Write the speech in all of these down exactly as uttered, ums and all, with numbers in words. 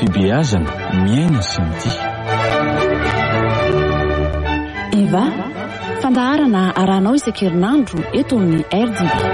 fibeazana miaina sy mitia. Eva, fandaharana arahanao isan-kerinandro eto amin'ny R D B.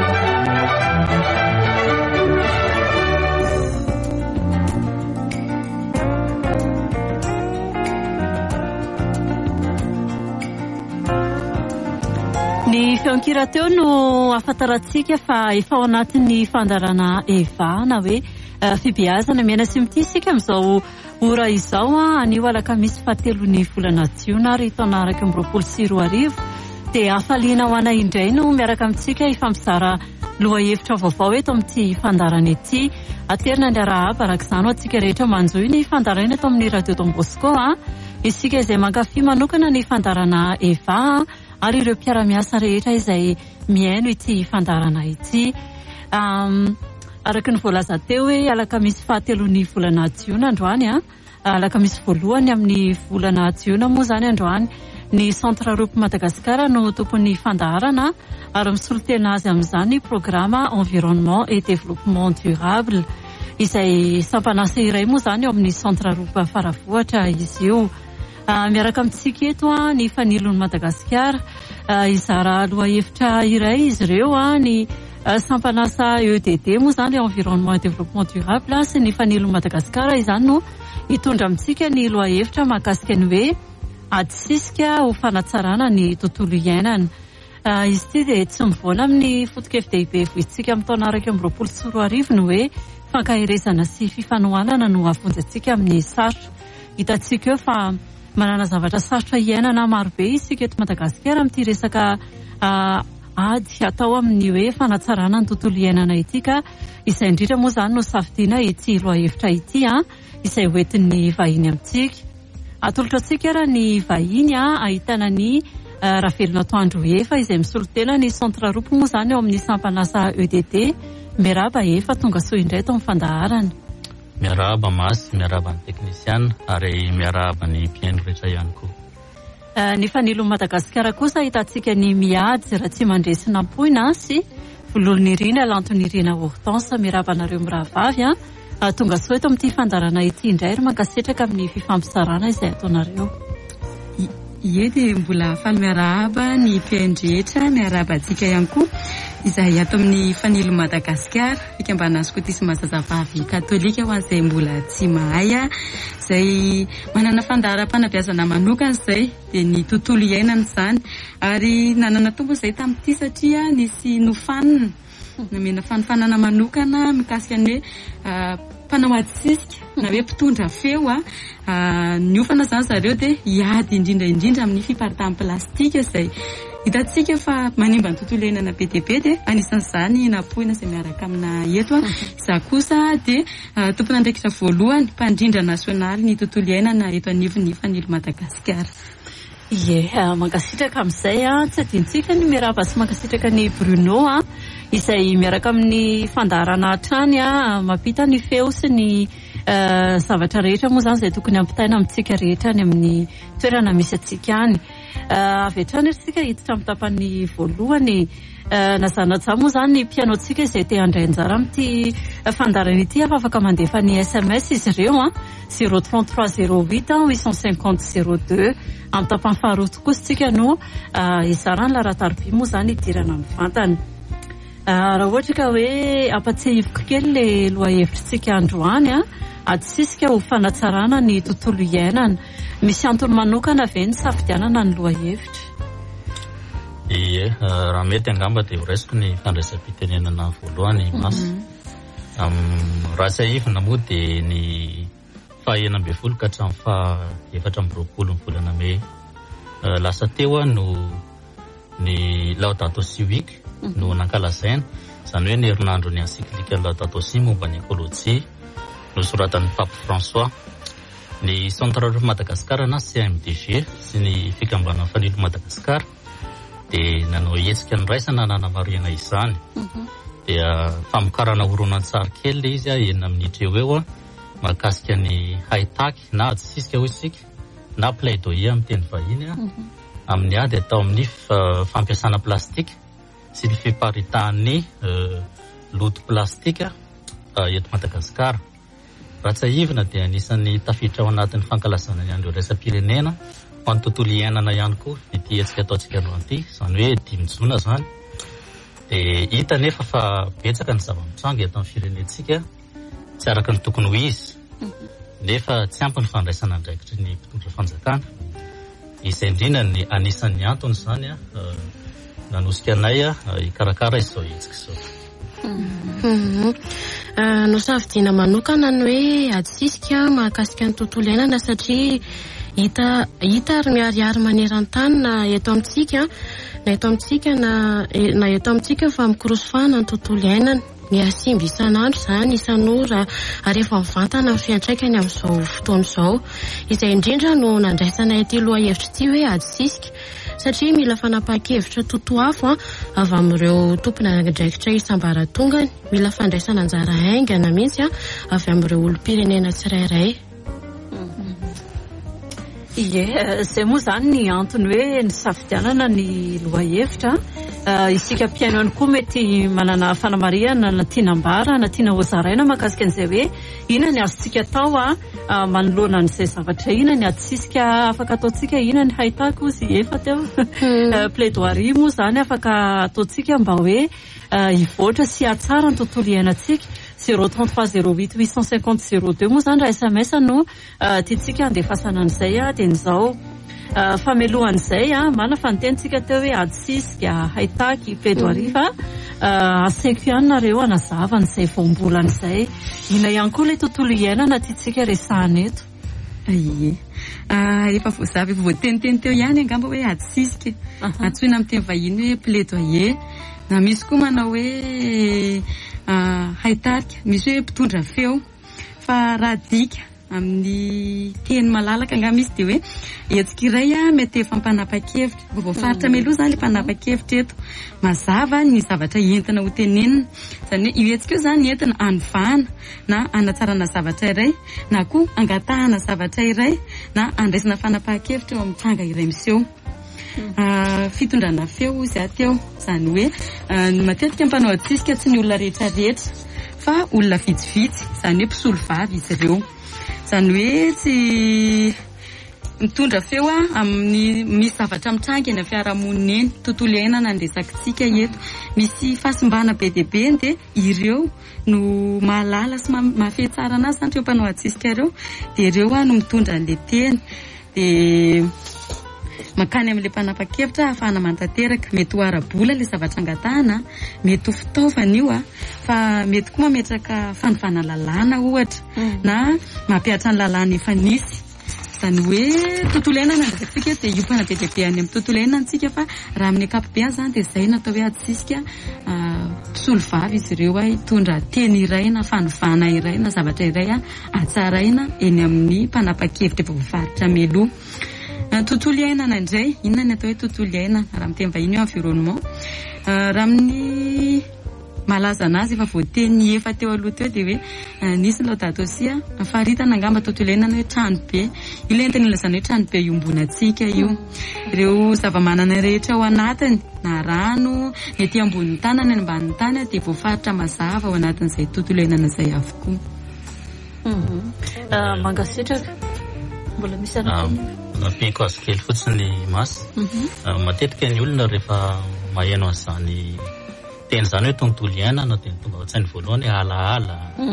Ny feonkira teo no afantarantsika fa efa ao anatin'ny fandarana Eva na hoe fibeazana miaina sy mitia isika amin'izao ora izao anio alakamisy fahatelo ny volana jiona ary taona iraika amby roapolo sy roa arivo dia hafaliana ho ana indray no miaraka amintsika ifamizara lohahevitra vaovao eto amin'ity fandarana ity. Aterina ny arahaba araka izany ho antsika rehetra manjoy ny fandarana eto amin'ny radio Don Bosco isika izay mankafy manokana ny fandarana Eva ary ireo mpiara-miasa rehetra izay miaino ity fandarana ity. Um, araka ny voalaza teo hoe alakamisy fahatelo ny volana jiona androany a alakamisy voalohany amin'ny volana jiona moa zany androany ny Centre Europe Madagascar no tompon'ny fandaharana ary misolitena azy amin'izany programme environnement et développement durable izay sampanasa iray moa zany ao amin'ny Centre Europe faravohatra izy io. Uh, miaraka amintsika eto a ny fanilon'ny Madagasikara uh, izara lohahevitra iray izy ireo a ny uh, sampanasa E D D moa zany environnement et développement durable sy ny fanilon'ny Madagasikara izany no hitondra amintsika ny lohahevitra mahakasika ny hoe adisisika ho fanatsarana ny tontolo iainana. Uh, izy ity dia tsy mivoana amin'ny foto-kefi-dehibe voitsika amin'ny taona iraika amby roapolo sy roa arivo no hoe fankahirezana sy fifanohanana no afonjy amin'ny sarotra. Hitantsika eo fa manana zavatra sarotra iainana marobe isika eto Madagasikara amin'ity resaka uh, ady atao amin'ny hoe fanatsarana ny tontolo iainana ity ka izay indrindra moa zany no safidiana ity lohahevitra ity a izay hoentin'ny vahiny amintsika. Atolotra antsika raha ny vahiny a ahitana ny uh, Ravelona Toandro Efa izay misolitena ny Centre Europe moa zany ao amin'ny sampanasa E D D. Miaraba Efa, tonga soa indray tao amin'ny fandaharana. Miaraba Masy, miaraba ny teknisiana ary miaraba ny mpiaino rehetra ihany koa. Uh, ny fanilon'ny Madagasikara kosa hitantsika ny miady raha tsy mandresy nampoina sy volon'ny Irina Lantony Irina Hortense. Miaraba anareo mirahavavy a uh, tonga soa eto amin'ity fandarana ity indray ary mankasitraka amin'ny fifampizarana izay ataonareo. Ie dia mbola faly miarahaba ny mpiaino rehetra, miarahaba antsika ihany koa izay ato amin'ny fanilon'ny Madagasikara fikambana skotisma zazavavy katolika ho an'izay mbola tsy mahay a izay manana fandaharam-panabeazana manokana izay dia ny tontolo iainana izany ary nanana tombo izay tamin'ity satria nisy nofanina namena fanofanana manokana mikasika ny hoe mpanao adisisika na hoe mpitondra feo a niofana zany zareo dia hiady indrindra indrindra amin'ny fiparitahan'ny plastika izay hitantsika fa manimba ny tontolo iainana be dia be dia anisan'izany napoina izay miaraka amina eto a za kosa dia tompon'andraikitra voalohany mpandrindra nasionaly ny tontolo iainana eto anivon'ny fanilon'ny Madagasikara. Ie, mankasitraka amin'izay a tsy adintsika ny miaraba sy mankasitraka ny Bruno a izay miaraka amin'ny fandaharana hatrany a mampita ny feo sy ny uh, zavatra rehetra moa zany izay tokony ampitaina amintsika rehetra any amin'ny toerana misy atsika any. Uh, avy hatrany isika hiditra amin'ny tapany voalohany uh, nazanatsa moa zany ny mpianoantsika izay te handray anjara amin'ity uh, fandarana ity afa afaka mandefa ny S M S izy ireo a zéro trente-trois zéro huit huit cent cinquante zéro deux amin'ny tapany faharoa kosa tsika no uh, izarany larataroby moa zany idirana amin'ny vantany. Uh, raha ohatra ka hoe ampatsihivoka kely le lohahevitrintsika androany a adisisika ho fanatsarana ny tontolo iainana. Misy antony manokana ve ny safidianana ny lohahevitra? Ie, uh, raha mety angamba dia horaisiko ny fandraisam-pitenenana voalohany Masy. Mm-hmm. um, raha saivina moa dia ny fahaenina ambin'ny folo ka hatramin'ny faha efatra amby roapolo ny volana May uh, lasa teo no ny Laudato Si week no nankalazaina izany hoe ny herinandro ny encyclique Laudato Si momba ny ekôlôjia nosoratan'ny Pape François. Ny Centre Europe Madagascar na C M D G sy ny fikambanana fanilon'ny Madagasikara dia nanao hetsika ny raisana nanamariana izany. Mm-hmm. Dia famokarana horonan-tsary kely izy a enina minitra eo eo a mahakasika ny haitaky na adisisika hoy isika na plaidoyer amin'ny teny vahiny a mm-hmm. amin'ny ady atao amin'ny fampiasana plastika sy ny fiparitahan'ny uh, loto plastika uh, eto Madagasikara. Ratsaivina dia anisan'ny tafiditra ao anatin'ny fankalazana ihany ireo raisam-pirenena ho an'ny tontolo iainana ihany koa ity antsika ataontsika aloha ity, izany hoe dimy jona zany. Dia hita nefa fa betsaka ny zava-mitranga eto amin'ny firenentsika tsy araka ny tokony ho izy, nefa tsy ampy ny fandraisana andraikitry ny mpitondra fanjakana. Izay indrindra ny anisan'ny antony zany a nanosika anay a hikarakara izao hetsika izao. No safidiana manokana ny hoe atsisika mahakasika ny tontolo iainana satria hita hita ary miariary maneran-tany na eto amintsika na eto amintsika na na eto amintsika fa mikorosofana ny tontolo iainana. Ny asimby isan'andro zany isan'ora ary efa mivantana ny fiantraikany amin'izao fotoana izao. Izay indrindra no nandraisana ity loha hevitra ity hoe atsisika satria mila fanapahan-kevitra totoafo avy amin'ireo tompona andraikitra isambaratongany, mila fandraisana anjara haingana mihitsy avy amin'ireo olom-pirenena tsirairay. Ie, izay moa zany ny antony hoe ny safidianana ny loha hevitra. Isika mpiaino ihany koa mety manana fanamariana na tiana ambara na tiana hozaraina mahakasika an'izay hoe inona ny azontsika atao a manoloana an'izay zavatra, inona ny atsisika afaka ataontsika, inona ny haitako izy efa teo plaidoirie moa zany afaka ataontsika mba hoe hivoatra sy hatsara ny tontolo iainantsika. zéro trente-trois zéro huit huit cent cinquante zéro deux moa zany raha S M S no tiantsika andefasana an'izay a dia nizao famelohan'izay a mana fantentsika teo hoe atsisika haitaky plaidoirie fa asaiko ihany nareo anazava n'izay voambolan'izay ina ihany koa ilay tontolo iainana tiantsika resahana eto. Ie, efa voazava efa voateniteny teo ihany angamba hoe atsisika antsoina amin'ny teny vahiny hoe plaidoyer, na misy koa manao hoe haitarika, misy hoe mpitondra feo, fa raha dika amin'ny teny malalaka nga misy dia hoe hetsika iray a mety efa mpanapa-kevitra, vao faritra meloa zany le mpanapa-kevitra eto, mazava ny zavatra entina ho tenenina, zany hoe io hetsika io zany entina anovana na anatsarana zavatra iray na koa angatahana zavatra iray na andraisana fanapahan-kevitra eo amin'ny tranga iray miseho. Fitondrana feo izy ateo, zany hoe matetika mpanao atsisika tsy ny olona rehetra rehetra fa olona vitsivitsy, zany hoe mpisolo vavy izy ireo, zany hoe tsy mitondra feo amin'ny misy zavatra mitranga eny amin'ny fiarahamonina eny, tontolo iainana andresakitsika eto, misy fahasimbana be dia be dia ireo no mahalala sy mahafehy tsara anazy zany ireo mpanao atsisika ireo, dia ireo no mitondra an'ilay teny dia makany amin'ilay mpanapa-kevitra ahafahana mantanteraka. Mety ho ara-bola ilay zavatra angatahana, mety ho fitaovana io a, fa mety koa mametraka fanofana lalàna ohatra na mampiatra ny lalàna efa nisy. Zany hoe tontolo iainana andresakitsika dia hiopana be dia be any amin'ny tontolo iainana antsika, fa raha amin'ny ankapobeny zany dia izay natao hoe atsisika mpisolo vavy izy ireo a hitondra teny iray na fanovana iray na zavatra iray a atsaraina eny amin'ny mpanapa-kevitra efa voafaritra meloa. Tontolo iainana indray, inona ny atao hoe tontolo iainana raha amin'ny teny vahiny hoe environnement. Raha amin'ny malaza anazy efa voateny efa teo aloha teo dia hoe nisy Laudato Si faharitana angamba tontolo iainana hoe trano be, io entina ilazana hoe trano be iombonantsika io, ireo zavamanana rehetra ao anatiny na rano ny ety ambonin'ny tany ny ambanin'ny tany dia voafaritra mazava ao anatin'izay tontolo iainana izay avokoa. Mangasitraka mbola misy anatiny nampiko azy kely fotsiny masy. Matetika ny olona rehefa maheno an'izany teny zany hoe tontolo iainana dia tonga ao an-tsainy voalohany alaala,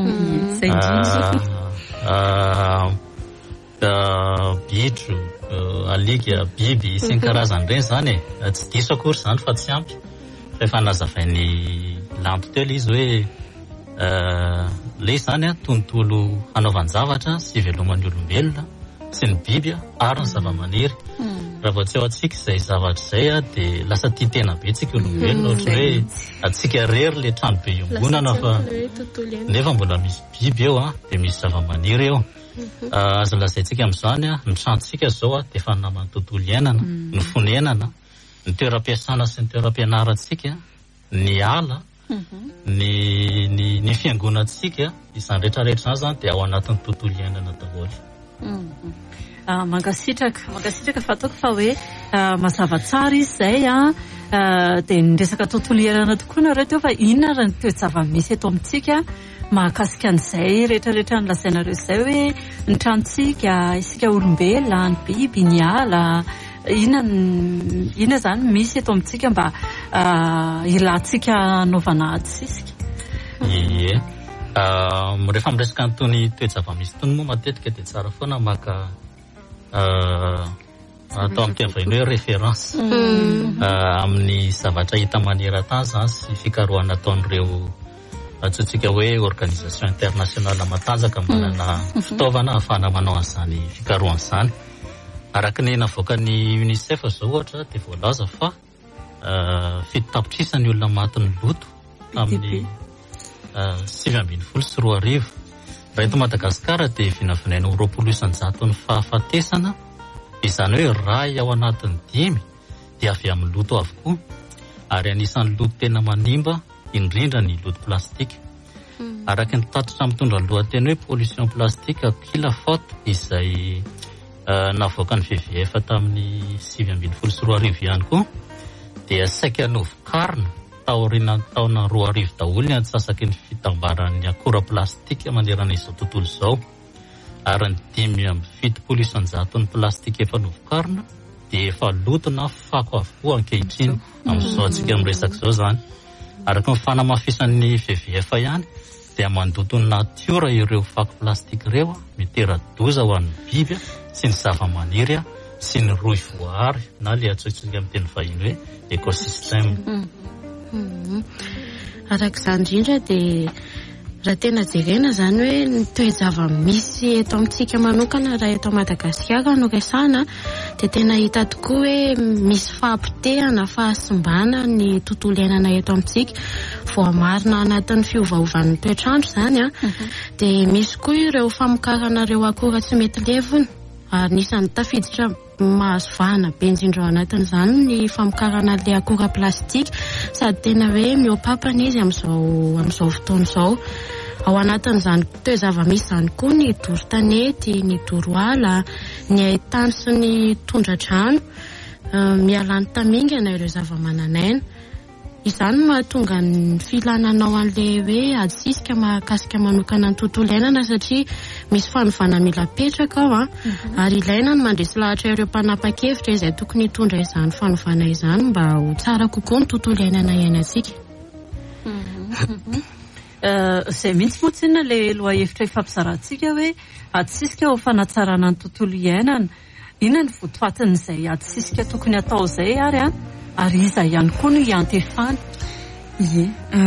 bitro, alika, biby sy ny karazany ireny zany e, tsy diso akory zany fa tsy ampy. Rehefa nazavain'ny lanto teo ilay izy hoe le zany a tontolo hanaovan-javatra sy iveloman'ny olombelona sy ny biby ary ny zava-maniry. Raha vao tsy ao atsika izay zavatra izay a dia lasa tia tena be tsika olombelona, ohatra hoe atsika rery le trano be iombonana fa nefa mbola misy biby eo a dia misy zava-maniry eo. Azo lazaintsika amin'izany a ny tranontsika zao a dia efa naman'ny tontolo iainana, ny fonenana, ny toeram-piasana sy ny toeram-pianarantsika, ny ala, ny ny ny fiangonantsika, izany rehetrarehetra izany zany dia ao anatin'ny tontolo iainana daholo. Mangasitraka mangasitraka fataoko fa hoe mazava tsara izy izay a dia ny resaka tontolo iainana tokoa nareo teo fa inona raha ny toe-java misy eto amintsika mahakasika an'izay rehetrarehetra nolazainareo izay hoe ny tranontsika isika olombelona ny biby ny ala inona inona zany misy eto amintsika mba ilatsika anaovana ady sisika. Ie rehefa miresaka an'itony toe-java-misy itony moa matetika dia tsara foana maka atao amin'ny teny vahiny hoe référence amin'ny zavatra hita maneran-tany zany sy fikarohana ataon'ireo atsotsika hoe organisation internationale matanjaka manana fitaovana ahafahana manao an'izany fikarohana izany. Araka ny navoaka ny UNICEF zao ohatra dia voalaza fa fito tapitrisa ny olona matin'ny loto amin'ny sivy ambin'ny folo sy roa arivo. Raha eto Madagasikara dia vinavinaina ho roapolo isan-jato ny fahafatesana, izany hoe ray ao anatin'ny dimy dia avy amin'ny loto avokoa, ary anisan'ny loto tena manimba indrindra ny loto plastika. Araka ny tatitra mitondra ny lohateny hoe pollution plastique qui la faute izay navoaka ny V V F tamin'ny sivy ambin'ny folo sy roa arivo ihany koa dia saika novokarina taorina taona roa arivo daholo ny antsasaky ny fitambaran'ny akora plastika manerana izao tontolo izao, ary ny dimy amby fitopolo isan-jato ny plastika efa novokarina dia efa loto na fako avokoa ankehitriny amin'izao antsika miresaka izao zany. Araka ny fanamafisan'ny V V F ihany dia mandoto ny natiora ireo fako plastika ireo mitera-doza ho an'ny biby sy ny zava-maniry sy ny roy voary na le atsoitsika amin'ny teny vahiny hoe écosystème. Araka izany indrindra dia raha tena jerena zany hoe ny toe-java-misy eto amintsika manokana raha eto Madagasikara no resahana dia tena hita tokoa hoe misy fahampitehana fahasimbana ny tontolo iainana eto amintsika voamarina anatin'ny fiovaovan'ny toetrandro zany a dia misy koa ireo famokarana ireo akora tsy mety levona ary nisan'ny tafiditra mahazo vahana be indrindra ao anatin'izany ny famokarana le akora plastika sady tena hoe mihoapapana izy amin'izao amin'izao fotoana izao. Ao anatin'izany toe-java-misy izany koa ny doro-tanety, ny doro-ala, ny haintany sy ny tondra-drano mialany tamingana ireo zava-mananaina. Izany mahatonga ny filananao an'ilay hoe ady sisika mahakasika manokana ny tontolo iainana satria misy fanovana mila petraka ao ary ilaina ny mandresy lahatra ireo mpanapa-kevitra izay tokony hitondra izany fanovana izany mba ho tsara kokoa ny tontolo iainana iainantsika. Izay mihitsy moa tsinona ilay lohahevitra ifampizarantsika hoe ady sisika ho fanatsarana ny tontolo iainana, inona ny votoatin'izay ady sisika tokony atao izay ary a ary iza ihany koa no iantefany. Ie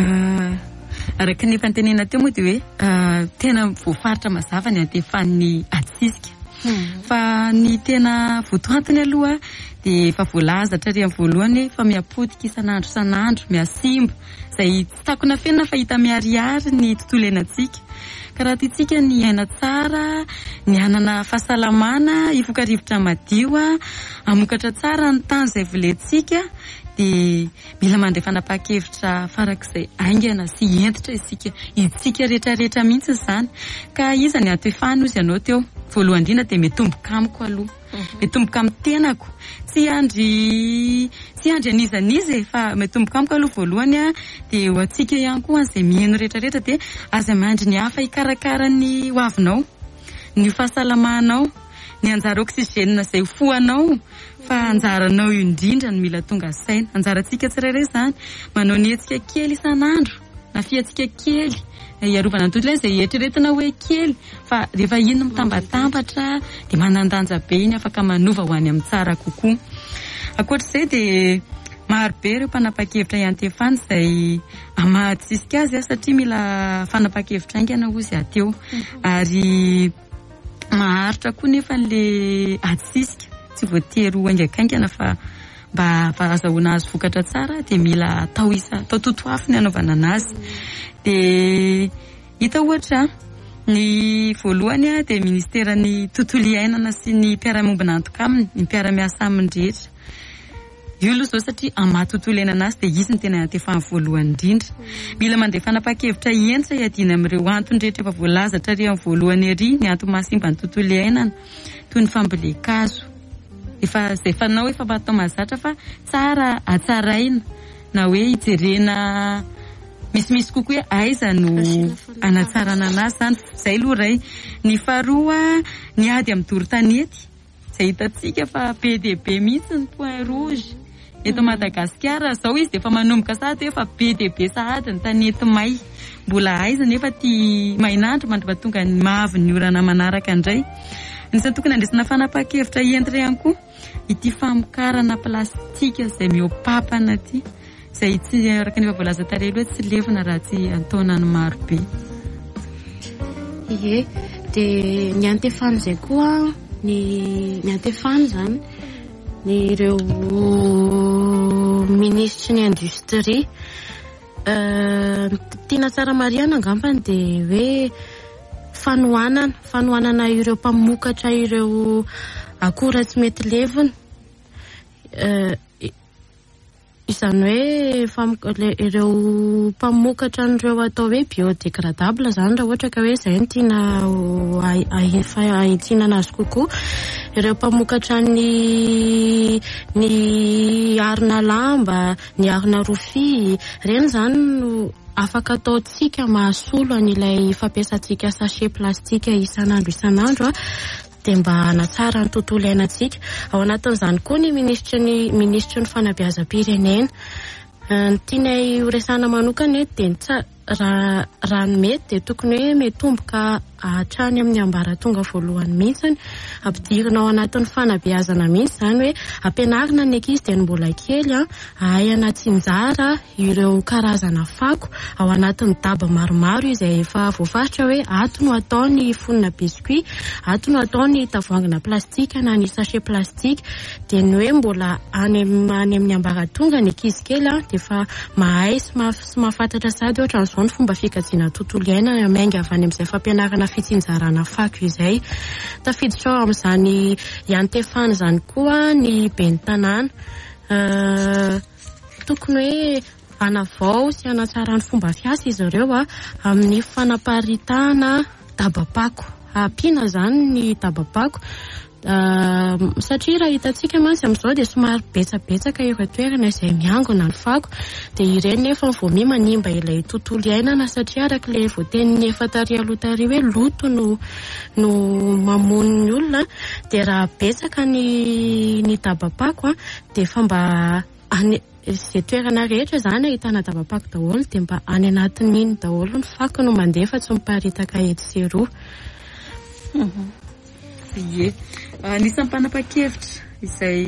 araka ny fantenena teo moa dia hoe tena voafaritra mazava ny antefan'ny ady sisika fa ny tena votoatiny aloha dia efa voalazatra ary amin'ny voalohany fa miapotika isan'andro isan'andro miasimba izay tsy takona fenina fa hita miharihary ny tontolo iainantsika. Ka raha tiantsika ny aina tsara, ny anana fahasalamana, hivoka-rivotra madio, hamokatra tsara ny tany izay volentsika dia mila mandray fanapa-kevitra farak'izay aingana sy entitra isika itsika rehetrarehetra mihitsy izany. Ka iza ny antefany ozy ianao teo voalohany indrindra dia mitomboka amiko aloha, mitomboka amin'ny tenako, tsy andry tsy andry anizaniza fa mitomboka amiko aloha voalohany a dia ho antsika ihany koa izay mihaino rehetrarehetra dia aza mandry ny hafa hikarakara ny hoavinao, ny fahasalamanao, ny anjara oksizena izay foanao fa anjaranao indrindra ny mila tonga saina. Anjarantsika tsirairay izany manao ny hetsika kely isan'andro na fiatsika kely iarovana ny tontolo izay eritreretina hoe kely fa rehefa iny mitambatambatra dia manandanja be iny afaka manova ho any amin'ny tsara kokoa. Ankoatr'izay dia marobe ireo mpanapa-kevitra iantefany izay amahatsisika azy satria mila fanapa-kevitra aingana ozy ateo ary maharitra koa nefa n'le ady sisika tsy voatery ho aingakaingana fa mba azahoana azy vokatra tsara dia mila atao isa atao totoafy ny anaovana anazy. Dia hita ohatra ny voalohany dia ministeran'ny tontolo iainana sy ny mpiara-mombina antoka aminy, ny mpiara-miasa aminy rehetra. Io aloha zao satria amatontolo iainana azy dia izy ny tena antefany voalohany indrindra. Mila mandray fanapa-kevitra ientsa hiadiana amin'ireo antony rehetra efa voalazatra ary amin'ny voalohany ery ny antony mahasimba ny tontolo iainana toy ny fambolea-kazo. Efa izay fanao efa atao mahazatra fa tsara hatsaraina na hoe hijerena misimisy kokoa hoe aiza no anatsarana anazy zany. Zay aloha ray. Ny faharoa ny ady amin'ny doro-tanety izay hitantsika fa be dia be mihitsy ny point rouge eto Madagasikara. Zao izy dia efa manomboka sahady hoe fa be dia be sahady ny tanety may. Mbola aiza nefa ty mainandro mandriva tonga ny mahavy ny orana manaraka indray. Nisy tokony andresina fanapa-kevitra entra ihany koa ity famokarana plastika izay miopapana ty. Izay tsy araka nefa voalaza tare hoe tsy levina raha tsy antonany maro be. Ie, dia ny antefany izay koa ny ny antefany zany ny ireo ministry ny industrie tiana tsara mariana angambany dia hoe fanohanana fanohanana ireo mpamokatra ireo akora tsy mety levina. Izany hoe ireo mpamokatra an'ireo atao hoe biodégradable zany raha ohatra ka hoe izay no tiana ahitsinana azy kokoa. Ireo mpamokatra ny ny arina lamba, ny arina rofia, ireny zany no afaka ataontsika mahasolo an'ilay fampiasantsika sachet plastika isan'andro isan'andro dia mba hanatsara ny tontolo iainantsika. Ao anatin'izany koa ny ministry ny ministry ny fanabeazam-pirenena. Ny tianay horesana manokana dia raha raha ny mety dia tokony hoe metomboka hatrany amin'ny ambaratonga voalohany mihitsy, ampidirina ao anatin'ny fanabeazana mihitsy zany hoe ampianarina ny ankizy dia mbola kely ahay anatsinjara ireo karazana fako ao anatin'ny daba maromaro izay efa voafaritra hoe ato no atao ny fonina biscuit, ato no atao ny tavoangina plastika na ny sachet plastika. Dia ny hoe mbola any any amin'ny ambaratonga ny ankizy kely dia efa mahay sy mahafantatra sady ohatra n'izao ny fomba fikajiana tontolo iainana mainga avy any amin'izay fampianarana fitsinjarana fako izay. Tafiditra ao amin'izany iantefany zany koa ny ben'ny tanàna. Tokony hoe hanavao sy hanatsara ny fomba fiasa izy ireo amin'ny fanaparitana dabapako. Ampiana zany ny dabapako satria raha hitantsika mantsy amin'izao dia somary betsabetsaka ireo toerana izay miangona ny fako, dia ireny nefa vomi manimba ilay tontolo iainana satria araka ilay voatenin'ny efa tary aloha tary hoe loto no no mamono ny olona. Dia raha betsaka ny ny dabapako dia efa mba any izay toerana rehetra zany ahitana dabapako daholo dia mba any anatin'iny daholo ny fako no mandefa tsy miparitaka etsy sy eroa. Ie, nisan'ny mpanapa-kevitra izay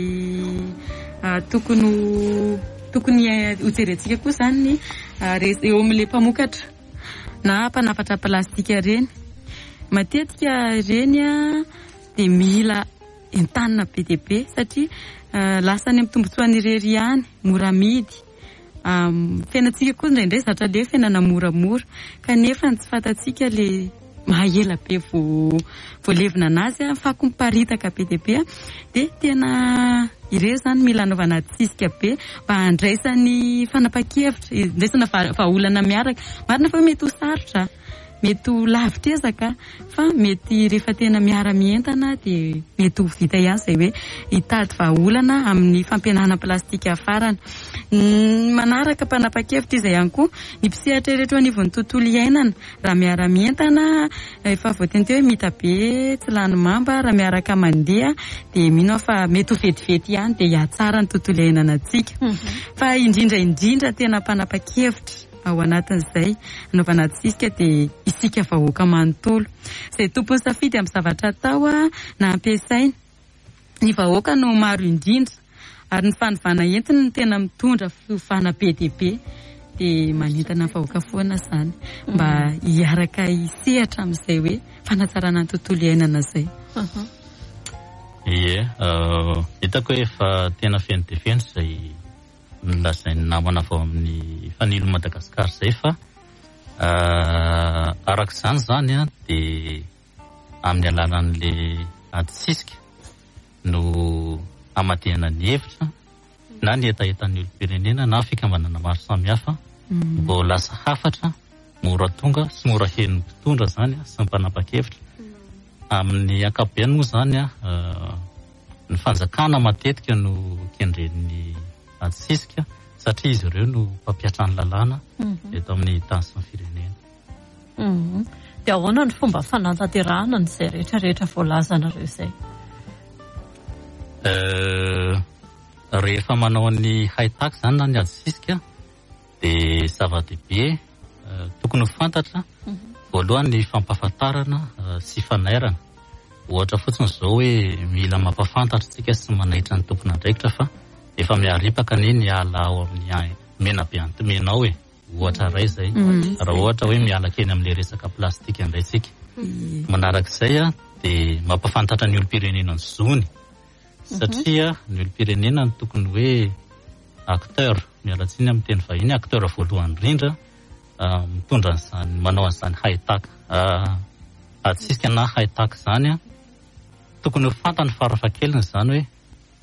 tokony tokony hojerentsika koa zany eo amin'ilay mpamokatra na mpanafatra plastika ireny. Matetika ireny dia mila entanina be dia be satria lasa any amin'ny tombotsoan'ny irery ihany, mora amidy. Fiainantsika koa indraindray zatra le fiainana moramora kanefa tsy fantatsika le mahaela be voalevina anazy fako miparitaka be dia be dia tena ireo zany mila anaovana tsisika be mba handraisan'ny fanapa-kevitra, indraisana vahaolana miaraka. Marina fa mety ho sarotra, mety ho lavitra ezaka fa mety rehefa tena miara-mientana dia mety ho vita ihany izay hoe hitady vahaolana amin'ny fampianana plastika afarana. Manaraka mpanapa-kevitra izay ihany koa ny mpisehatra rehetra anivon'ny tontolo iainana raha miara-mientana efa voateny teo hoe mita be tsy lany mamba raha miaraka mandeha dia mino fa mety ho vetivety ihany dia hiatsara ny tontolo iainana antsika. Fa indrindra indrindra tena mpanapa-kevitra ao anatin'izay anaovana tsisika dia isika vahoaka manontolo izay tompony safidy amin'ny zavatra atao na ampiasaina. Ny vahoaka no maro indrindra ary ny fanovana entiny no tena mitondra fiofana be dia be dia manentana vahoaka foana zany mba hiaraka hisehatra amin'izay hoe fanatsarana ny tontolo iainana izay. Ie, hitako hoe efa tena feno dia feno izay nolazainy namana vao amin'ny fanilo Madagasikara izay fa araka izany zany dia amin'ny alalan'ilay adisisika no amadihana ny hevitra na ny etaetan'ny olom-pirenena na fikambanana maro samihafa mbo lasa hafatra, mora tonga sy mora heno mpitondra zany sy mpanapa-kevitra. Amin'ny ankapobeny moa zany ny fanjakana matetika no kendren'ny adisisika satria izy ireo no mpampiatra ny lalàna eto amin'ny tany sy ny firenena. Dia ahoana ny fomba fanantanterahana n'izay rehetra rehetra voalazanareo izay? Rehefa manao ny haitaky zany na ny adsisika dia zava-dehibe tokony ho fantatra voalohany ny fampahafantarana sy fanairana. Ohatra fotsiny izao hoe mila mampafantatra tsika sy manaitra ny tompona andraikitra fa efa miaripaka ny miala ao amin'ny mena be antomena ao e. Ohatra ray zay raha ohatra hoe miala keny amin'ilay resaka plastika indray tsika. Manarak'izay a dia mampafantatra ny olom-pirenena ny zony satria ny olom-pirenena ny tokony hoe acteur, miala tsiny amin'ny teny vahiny, acteur voalohany indrindra mitondra an'izany manao an'izany haitaka atsisika na haitaka zany a tokony ho fantany farafahakeliny zany hoe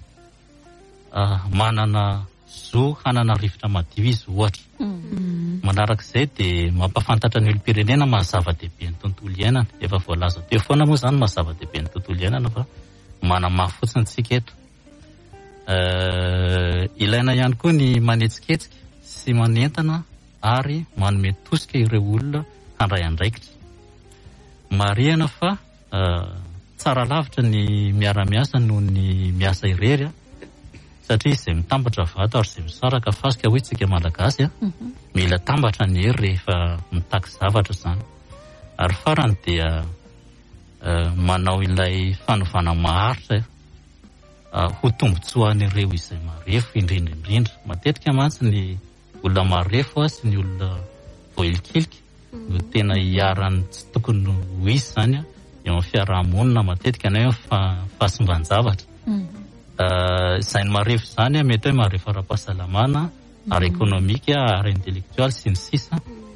manana zo hanana rivotra madio izy ohatra. Manarak'izay dia mampafantatra ny olom-pirenena mahazava-dehibe ny tontolo iainana. Efa voalaza teo foana moa zany mahazava-dehibe ny tontolo iainana fa manamafy fotsiny tsika eto. Ilaina ihany koa ny manetsiketsika sy manentana ary manome tosika ireo olona handray andraikitra. Marihana fa tsara lavitra ny miara-miasa noho ny miasa irery satria izay mitambatra vato ary izay misaraka fasika hoe tsika malagasy a mila tambatra ny hery rehefa mitaky zavatra zany. Ary farany dia manao ilay fanovana maharitra ho tombotsoan'ireo izay marefo indrindra indrindra. Matetika mantsy ny olona marefo sy ny olona voelikiliky no tena hiarany tsy tokony ho izy zany a eo amin'ny fiarahamonina matetika na eo fahasimban-javatra. Izay ny marefo zany a mety hoe marefo ara-pahasalamana, ara ekonomika, ara intelektualy sy ny sisa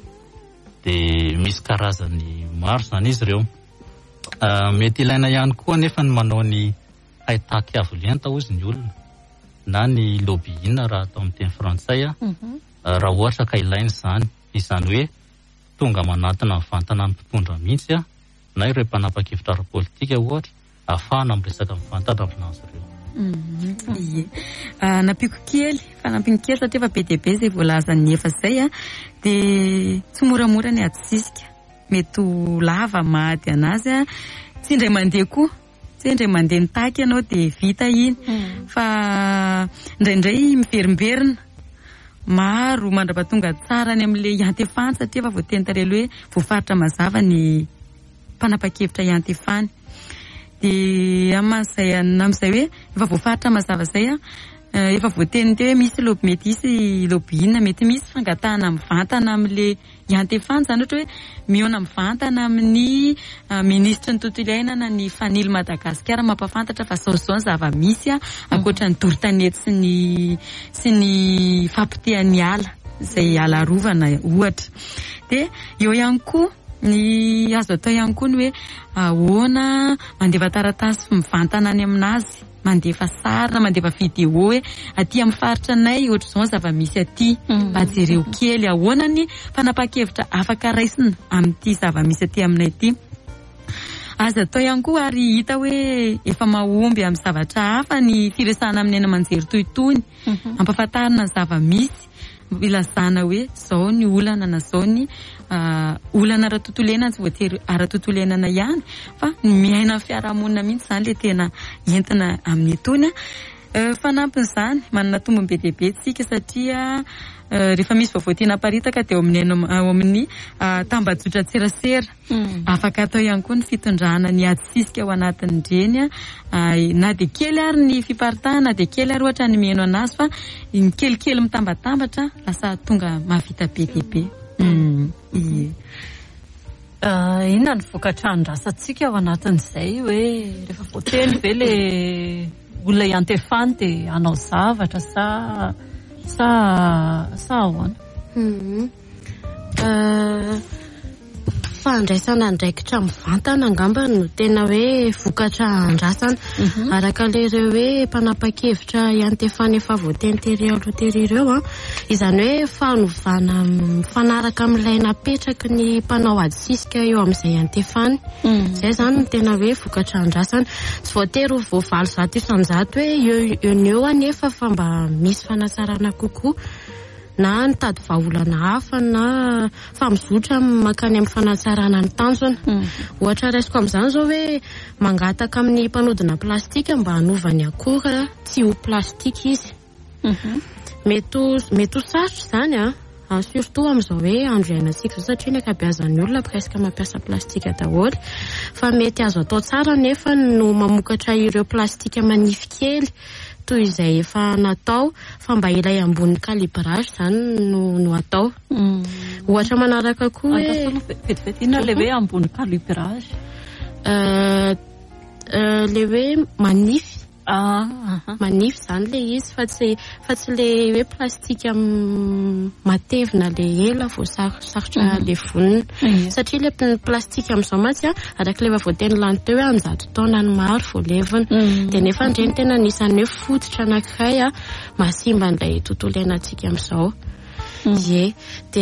dia misy karazany maro zany izy ireo. Mety ilaina ihany koa nefa ny manao ny haitaky avo lenta ozy ny olona na ny lobbyina raha atao amin'ny teny frantsay a raha ohatra ka ilaina zany, izany hoe tonga manantona mivantana amin'ny mpitondra mihitsy a na ireo mpanapa-kevitra ara-politika ohatra ahafahana miresaka mivantana aminazy ireo. Ie, nampiko kely fanampiny kely satria efa be dia be izay voalazany efa izay a dia tsy moramora ny atsisika, mety ho lava maty anazy a, tsy indray mandeha koa, tsy indray mandeha ny taky ianao dia vita iny fa indraindray miverimberina maro mandra-pahatonga tsara ny amin'ilay iantefany satria efa voateny tarelo hoe voafaritra mazava ny mpanapa-kevitra iantefany. Dia amin'izay amin'izay hoe efa voafaritra mazava izay a efa voateny teo hoe misy lobby, mety misy lobbyina, mety misy fangatahana mivantana amin'ilay iantefany zany ohatra hoe mihaona mivantana amin'ny ministra ny tontolo iainana ny fanily Madagasikara mampafantatra fa zao zao ny zava-misy a ankoatra ny doro-tanety sy ny sy ny fampitehan'ny ala izay ala rovana ohatra. Dia eo ihany koa ny azo atao ihany koa ny hoe ahoana mandefa taratasy mivantana any aminazy, mandefa sary na mandefa video hoe aty amin'ny faritra anay ohatra izao zava-misy aty mba jereo kely ahoana ny fanapa-kevitra afaka raisina amin'ity zava-misy aty aminay aty. Azo atao ihany koa ary hita hoe efa mahomby amin'ny zavatra hafa ny firesahana amin'ny aina manjery toy itony, ampahafantarana ny zava-misy, ilazana hoe zao ny olana na zao ny olana ara-tontolo iainana, tsy voatery ara-tontolo iainana ihany fa miaina amin'ny fiarahamonina mihitsy zany le tena entina amin'ny itony. Fanampin'izany manana tombony be dia be tsika satria rehefa misy vaovao tena haparitaka dia ao amin'ny ao amin'ny tambajotra-tserasera afaka atao ihany koa ny fitondrana ny atsisika ao anatin'ireny na dia kely ary ny fiparitahana, na dia kely ary ohatra ny miheno anazy fa ny kelikely mitambatambatra lasa tonga mahavita be dia be. Inona ny vokatra andrasantsika ao anatin'izay hoe rehefa voateny ve le olona iantefany dia hanao zavatra sa sa sa ahoana? fandraisana ndraikitra mivantana angamba no tena hoe vokatra andrasana araka lereo hoe mpanapa-kevitra iantefana efa voatentery aloha tery ireo a izany hoe fanovana mifanaraka amin'ilay napetraky ny mpanao ady sisika eo amin'izay antefany zay zany no tena hoe vokatra andrasana tsy voatery voavaly zato isanjato hoe eo ny eo anefa fa mba misy fanatsarana kokoa na nitady vahaolana hafa na famizotra makany amin'ny fanatsarana ny tanjona ohatra raisiko amin'izany zao hoe mangataka amin'ny mpanodina plastika mba hanovany akora tsy ho plastika izy mety mety ho sarotra zany a surtout amin'izao hoe andro iainantsika zao satria ny ankabeazan'ny olona presque mampiasa plastika daholo fa mety azo atao tsara nefa no mamokatra ireo plastika manify kely toy izay efa natao fa mba ilay ambony calibrage zany no no atao ohatra manaraka koa hoe vetivety inona le hoe ambony calibrage euh le hoe manify ah manify zany le izy fa tsy fa tsy le hoe plastika matevina le ela vo sarotra le vonina satria le plastika amin'izao matsy a araka le voateny lany teo hoe anjato taona ny maro vo levina dia nefa ndreny tena anisan'ny hoe fototra anankiray a mahasimba an'ilay tontolo iainantsika amin'izao ie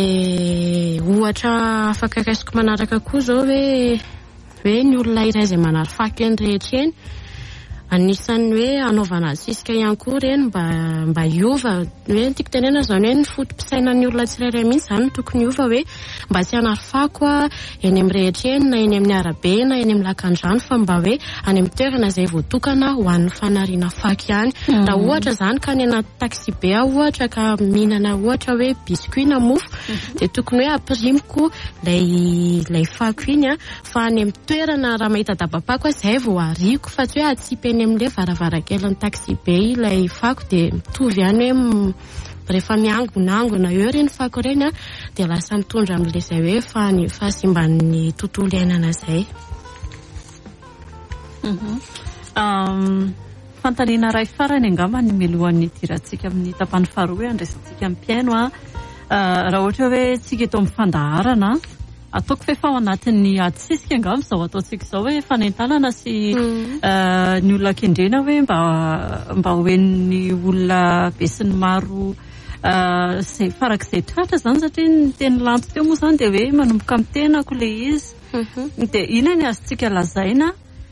dia ohatra afaka raisiko manaraka koa zao hoe hoe ny olona iray izay manarafaky eny rehetra eny anisan'ny hoe anaovana sisika ihany koa reny mba mba hiova hoe tiako tenena zany hoe ny fotom-pisainan'ny olona tsirairay mihitsy zany tokony hiova hoe mba tsy hanarafako a eny amin'ny rehetra eny na eny amin'ny arabe na eny amin'ny lakan-drano fa mba hoe any amin'ny toerana izay voatokana ho an'ny fanariana fako ihany raha ohatra zany ka any anaty taxi be aho ohatra ka mihinana ohatra hoe biscuit na mofo dia tokony hoe ampirimiko lay lay fako iny a fa any amin'ny toerana raha mahita dabapako a zay vao ariko fa tsy hoe atsipeny amin'ilay varavarankelin'ny taxi be ilay fako dia mitovy ihany hoe rehefa miangonangona eo reny fako reny a dia lasa mitondra amin'ilay izay hoe fany fahasimban'ny tontolo iainana izay fantaniana ray farany angamba ny milohan'ny tirantsika amin'ny tapany faharoa andraisantsika amin'ny mpiaino a raha ohatra hoe tsika eto amin'ny fandaharana ataoko fa efa ao anatin'ny ady sisika angamba izao ataontsika izao hoe fanentanana sy ny olona kendrena hoe mba mba hoen'ny olona be sy ny maro izay farak'izay tratra zany satria ny teny lanto teo moa zany dia hoe manomboka amin'ny tenako le izy dia ina ny azontsika lazaina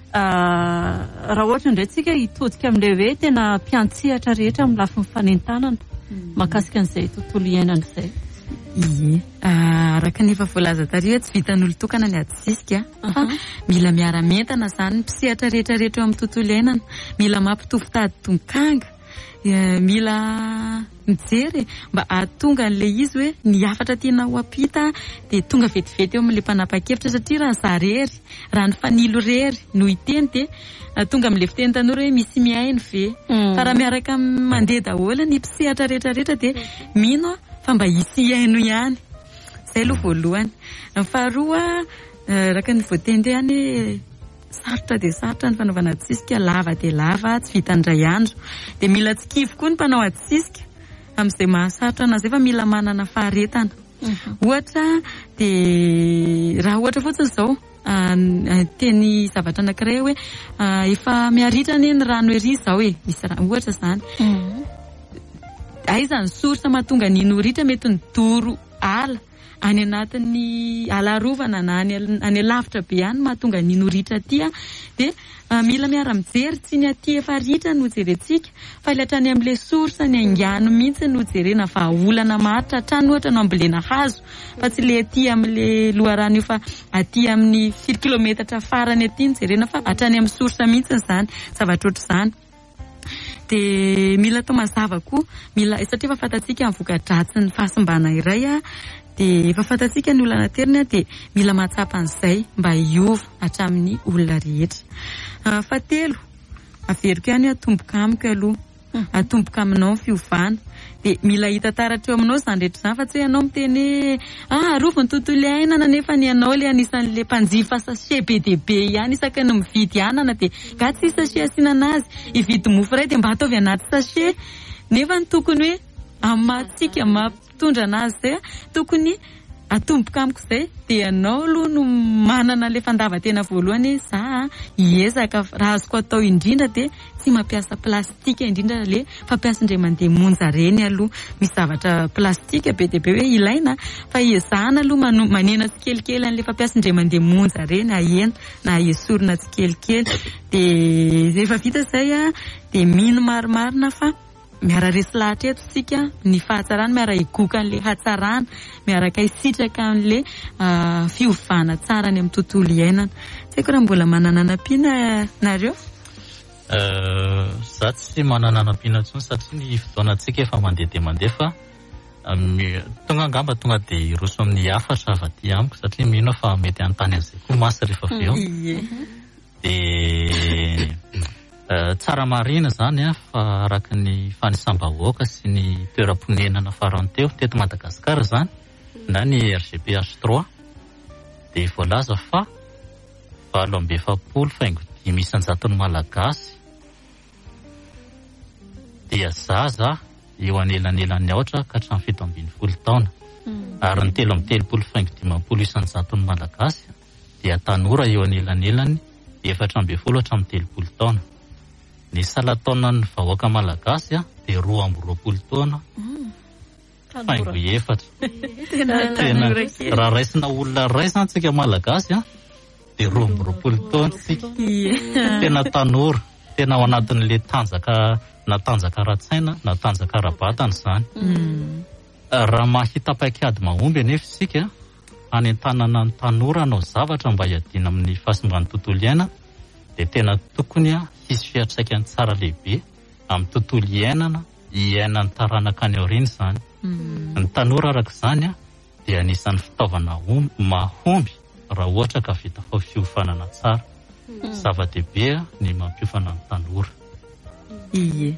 raha ohatra indray tsika hitodika amin'ilay hoe tena mpiantsihatra rehetra amin'ny lafin'ny fanentanana mahakasika an'izay tontolo iainana izay ie araka ny efa voalaza tary tsy vitan'olo tokana ny ady sisika fa mila miara-mentana zany mpisehatra rehetra rehetra eo amin'ny tontolo iainana mila mampitovy tady tonkanga mila mijery mba ahatonga n'le izy hoe ny afatra tiana ho ampita dia tonga vetivety eo amin'le mpanapa-kevitra satria raha ny zarery raha ny fanilo rery no hiteny dia tonga amin'le fiteny tanora hoe misy miaino ve fa raha miaraka mandeha daholo ny mpisehatra rehetra rehetra dia mino fa mba hisy iaino ihany zay aloha voalohany faharoa raka ny voateny teo ihany sarotra dia sarotra ny fanaovana ady sisika lava dia lava tsy vitandray andro dia mila tsikivy koa ny mpanao ady sisika amin'izay mahasarotra anazy efa mila manana faharetana ohatra dia raha ohatra fotsiny izao teny zavatra anankiray hoe efa miaritra ny ny rano ery izao e misy ohatra zany aiza ny sorsa mahatonga ny noritra mety ny doro ala any anatin'ny alarovana na any lavitra be ihany mahatonga ny noritra aty a dia mila miara-mijery tsy ny aty efa ritra no jerentsika fa ilatra any amin'ilay sorsa ny angano mihitsy no jerena fa olana maritra hatrany ohatra no ambolena hazo fa tsy le aty amin'ilay loharano io fa aty amin'ny firy kilometatra farany aty ny jerena fa hatrany amin'ny sorsa mihitsy zany zavatra oatra zany dia mila atao mazava koa mila satria efa fantatsika amin'ny voka-dratsy ny fahasimbana iray a dia efa fantatsika ny olana terina dia mila mahatsapa an'izay mba hiova hatramin'ny olona rehetra fahatelo averiko ihany atomboka amiko aloha atomboka aminao ny fiovana dia mila hita taratra eo aminao zany rehetra zany fa tsy hoe ianao miteny ah rovony tontolo iainana nefa ny ianao le anisan'le mpanjifa sachet be dia be ihany isaka no mividy anana dia ga tsy sachet asiana anazy hividy mofo iray dia mba ataovy anaty sachet nefa ny tokony hoe amin'ny mahatsika mampitondra anazy zay tokony atomboka amiko izay dia anao aloha no manana le fandavan-tena voalohany za hiezaka raha azoko atao indrindra dia tsy mampiasa plastika indrindra le fampiasa indray mandeha monja reny aloha. Misy zavatra plastika be dia be hoe ilaina fa hiezahana aloha manena tsikelikely an'le fampiasa indray mandeha monja reny ahena na esorina tsikelikely dia rehefa vita izay a dia mino marimarina fa miara resy lahatra eto sika ny fahatsarana miara higoka an'le hatsarana miaraka hisitraka an'le fiovana tsara ny amin'ny tontolo iainana. Tsy haiko raha mbola manana anam-piana nareo? Za tsy manana anam-piana intsony satria ny fotoanantsika efa mandeha dia mandeha fa tonga angamba tonga dia hiroso amin'ny hafatra avy aty amiko satria mino fa mety anontany an'izay koa masy rehefa avy eo dia tsara marina zany a fa araka ny fanisam-bahoaka sy ny toeram-ponenana farany teo teto Madagasikara zany na ny R G P H trois dia voalaza fa valo amby efapolo faingo dimy isanjaton'ny malagasy dia zaza eo anelanelan'ny aotra ka hatramin'ny fito ambin'ny folo taona ary ny telo amby telopolo faingo dimampolo isanjaton'ny malagasy dia tanora eo anelanelan'ny efatra amby folo hatramin'ny telopolo taona. Ny salataonan'ny vahoaka malagasy a dia roa amby roapolo taona faingo efatra. Tena raha raisina olona ray zany tsika malagasy a dia roa amby roapolo taona tsika. Tena tanora, tena ao anatin'le tanjaka na tanjaka ara-tsaina na tanjaka ara-batana zany. Raha mahita paikady mahomby anefa isika any an-tanana ny tanora anao zavatra mba hiadiana amin'ny fahasimban'ny tontolo iaina dia tena tokony a hisy fiantraikany tsara lehibe amin'ny tontolo iainana iainan'ny taranaka any aoriana zany. Ny tanora araka izany a dia anisan'ny fitaovana mahomby raha ohatra ka vita fiofanana tsara. Zava-dehibe ny mampiofana ny tanora. Iye.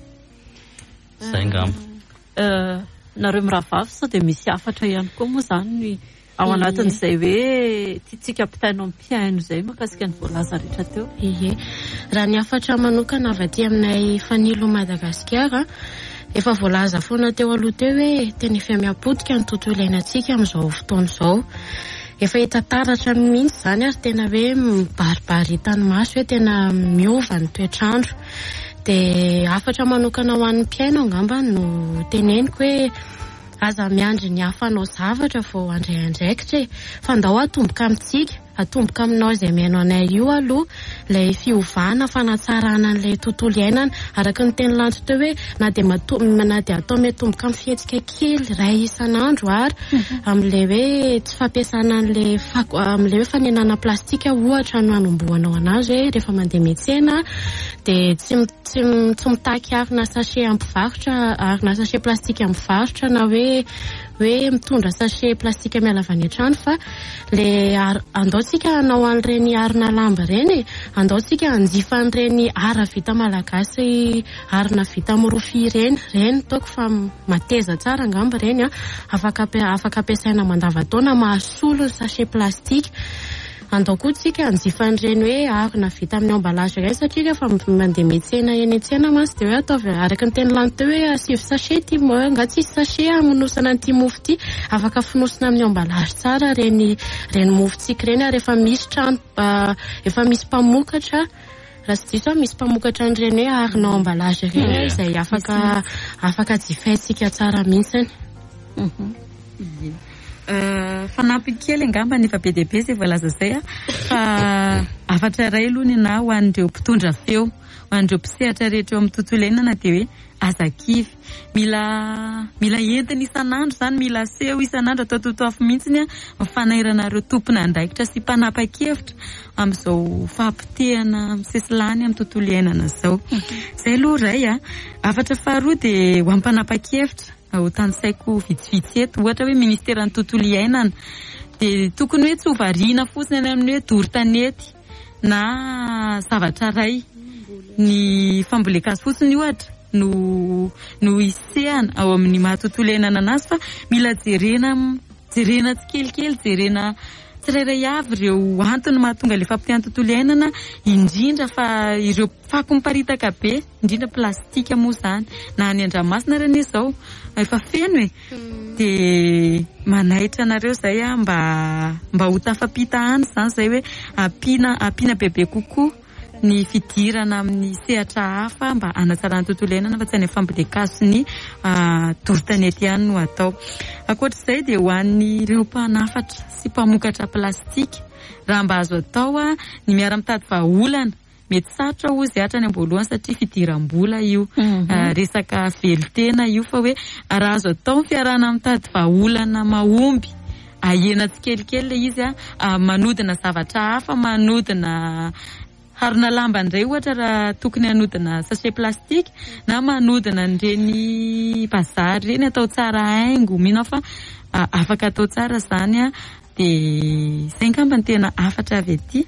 Zay ngamba. Nareo miravavy sao dia misy hafatra ihany koa moa zany ao anatin'izay hoe tiatsika ampitainao amin'ny mpiaino izay mahakasika ny voalaza rehetra teo. Ie, raha ny hafatra manokana avy aty aminay fanilo Madagasikara efa voalaza foana teo aloha teo hoe tena efa miapotika ny tontolo iainantsika amin'izao fotoana izao. Efa hita taratra mihitsy zany ary tena hoe mibaribary hitan'ny maso hoe tena miova ny toetrandro. Dia hafatra manokana ho an'ny mpiaino angamba no teneniko hoe aza miandry ny hafanao zavatra vao andray andraikitra e. Fa ndao atomboka amintsika, atomboka aminao izay miaino anay io aloha ilay fiovana fanatsarana an'ilay tontolo iainana araka ny teny lanto teo hoe na dia na dia atao miatomboka amin'ny fihetsika kely iray isan'andro ary amin'ilay hoe tsy fampiasana an'ilay amin'ilay hoe fanenana plastika ohatra no hanombohanao anazy hoe rehefa mandeha miantsena dia tsy tsy tsy mitaky arina sachet ampivarotra arina sachet plastika ampivarotra na hoe hoe mitondra sachet plastika miala avy any an-trano fa le andaotsika hanao an'ireny arina lamba ireny andaotsika hanjifa an'ireny ara vita malagasy arina vita amin'ny rofia ireny ireny taoko fa mateza tsara angamba ireny a afaka afaka ampiasaina mandavataona mahasolo ny sachet plastika. Andao koa tsika hanjifa an'ireny hoe arina vita amin'ny emballage ireny satria fa mandeha miantsena eny an-tsena mantsy dia hoe ataovy araka ny teny lanto teo hoe asivy sachet ty nga tsisy sachet amonosana an'ity mofo ty afaka finosina amin'ny emballage tsara reny reny mofotsika ireny ary efa misy trano efa misy mpamokatra raha tsy diso misy mpamokatra an'ireny hoe arina emballage ireny izay afaka afaka jifaintsika tsara mihitsiny. Fanampy kely angamba ny efa be dia be izay voalaza izay a fa afatra iray aloha ny na ho an'ireo mpitondra feo ho an'ireo mpisehatra rehetra eo amin'ny tontolo iainana dia hoe azakivy mila mila entina isan'andro zany mila seho isan'andro atao totoafo mihitsiny a mifanairana ireo tompona andraikitra sy mpanapa-kevitra amin'izao fahampitehana misesilany amin'ny tontolo iainana izao. Izay aloha iray a afatra faharoa dia ho am-panapa-kevitra ao tany-tsaiko vitsivitsy eto ohatra hoe ministeran'ny tontolo iainana dia tokony hoe tsy ho variana fotsiny any amin'ny hoe doro-tanety na zavatra ray ny famboleka azy fotsiny ohatra no no isehana ao amin'ny mahatontolo iainana anazy fa mila jerena jerena tsikelikely jerena tsirairay avy ireo antony mahatonga le fampitehana tontolo iainana, indrindra fa ireo fako miparitaka be, indrindra plastika moa zany na any an-dranomasina reny izao efa feno e. De manaitra anareo zay a mba mba ho tafampitahany zany zay hoe ampina ampina bebe kokoa ny fidirana amin'ny sehatra hafa mba hanatsarana tontolo iainana fa tsy any fambolekazo sy ny tory-tanety ihany no atao. Ankoatr'izay dia ho an'ny ireo mpanafatra sy mpamokatra plastika, raha mba azo atao a ny miara-mitady vahaolana, mety sarotra ozy hatrany am-boalohany satria fidiram-bola io, resaka velotena io, fa hoe raha azo atao ny fiarahana mitady vahaolana mahomby, ahena tsikelikely le izy a, manodina zavatra hafa, manodina harona lamba indray ohatra raha tokony hanodina sachet plastika, na manodina ireny bazary reny atao tsara haingo, mino fa afaka atao tsara zany a. De izay ngamba ny tena afatra avy aty.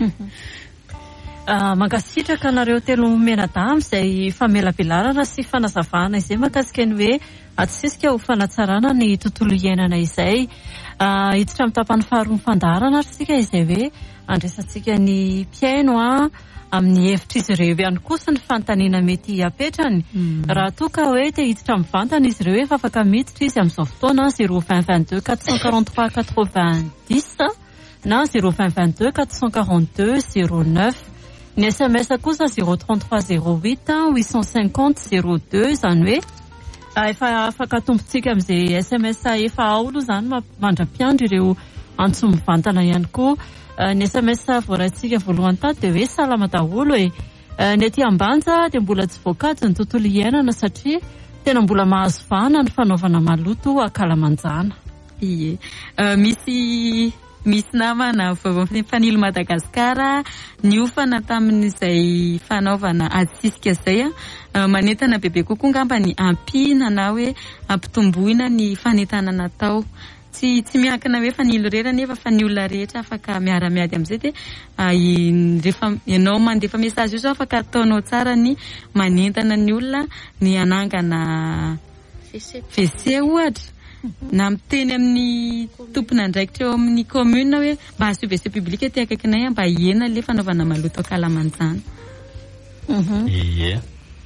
Mankasitraka anareo telo menadamy izay famelabelarana sy fanazavana izay mahakasika ny hoe atsisika ho fanatsarana ny tontolo iainana izay. Hiditra amin'ny tapany faharoa ny fandaharana ary sika izay hoe andresantsika ny mpiaino a amin'ny hevitra izy ireo ihany kosa ny fanontaniana mety apetrany. Raha toa ka hoe te hiditra amin'ny vantana izy ireo efa afaka miditra izy amin'izao fotoana zéro vingt vingt-deux quatre cent quarante-trois quatre-vingt-dix na zéro vingt vingt-deux quatre cent quarante-deux zéro neuf. Ny S M S kosa zéro trente-trois zéro huit huit cent cinquante zéro deux, zany hoe efa afaka tompontsika amin'izay S M S efa ao aloha zany mandra-piandry ireo antso mivantana ihany koa. Ny S M S voaraintsika voalohany tady dia hoe salama daholo e. Ny aty ambanja dia mbola tsy voakajy ny tontolo iainana satria tena mbola mahazo vahana ny fanaovana maloto akalamanjana. Ie. Misy misy namana fanilo Madagasikara niofana tamin'izay fanaovana atsisika zay a, manentana bebe kokoa ngamba ny ampina na hoe ampitomboina ny fanentana natao. Tsy tsy miankina hoe fanilo rera nefa fa ny olona rehetra afaka miara-miady amin'izay de rehefa ianao mandefa message io zao afaka ataonao tsara ny manentana ny olona ny anangana V C ohatra, na miteny amin'ny tompona andraikitra eo amin'ny commune hoe mba asio V C publique ty akaikinay mba hiena le fanaovana maloto akalamanjana. Ie.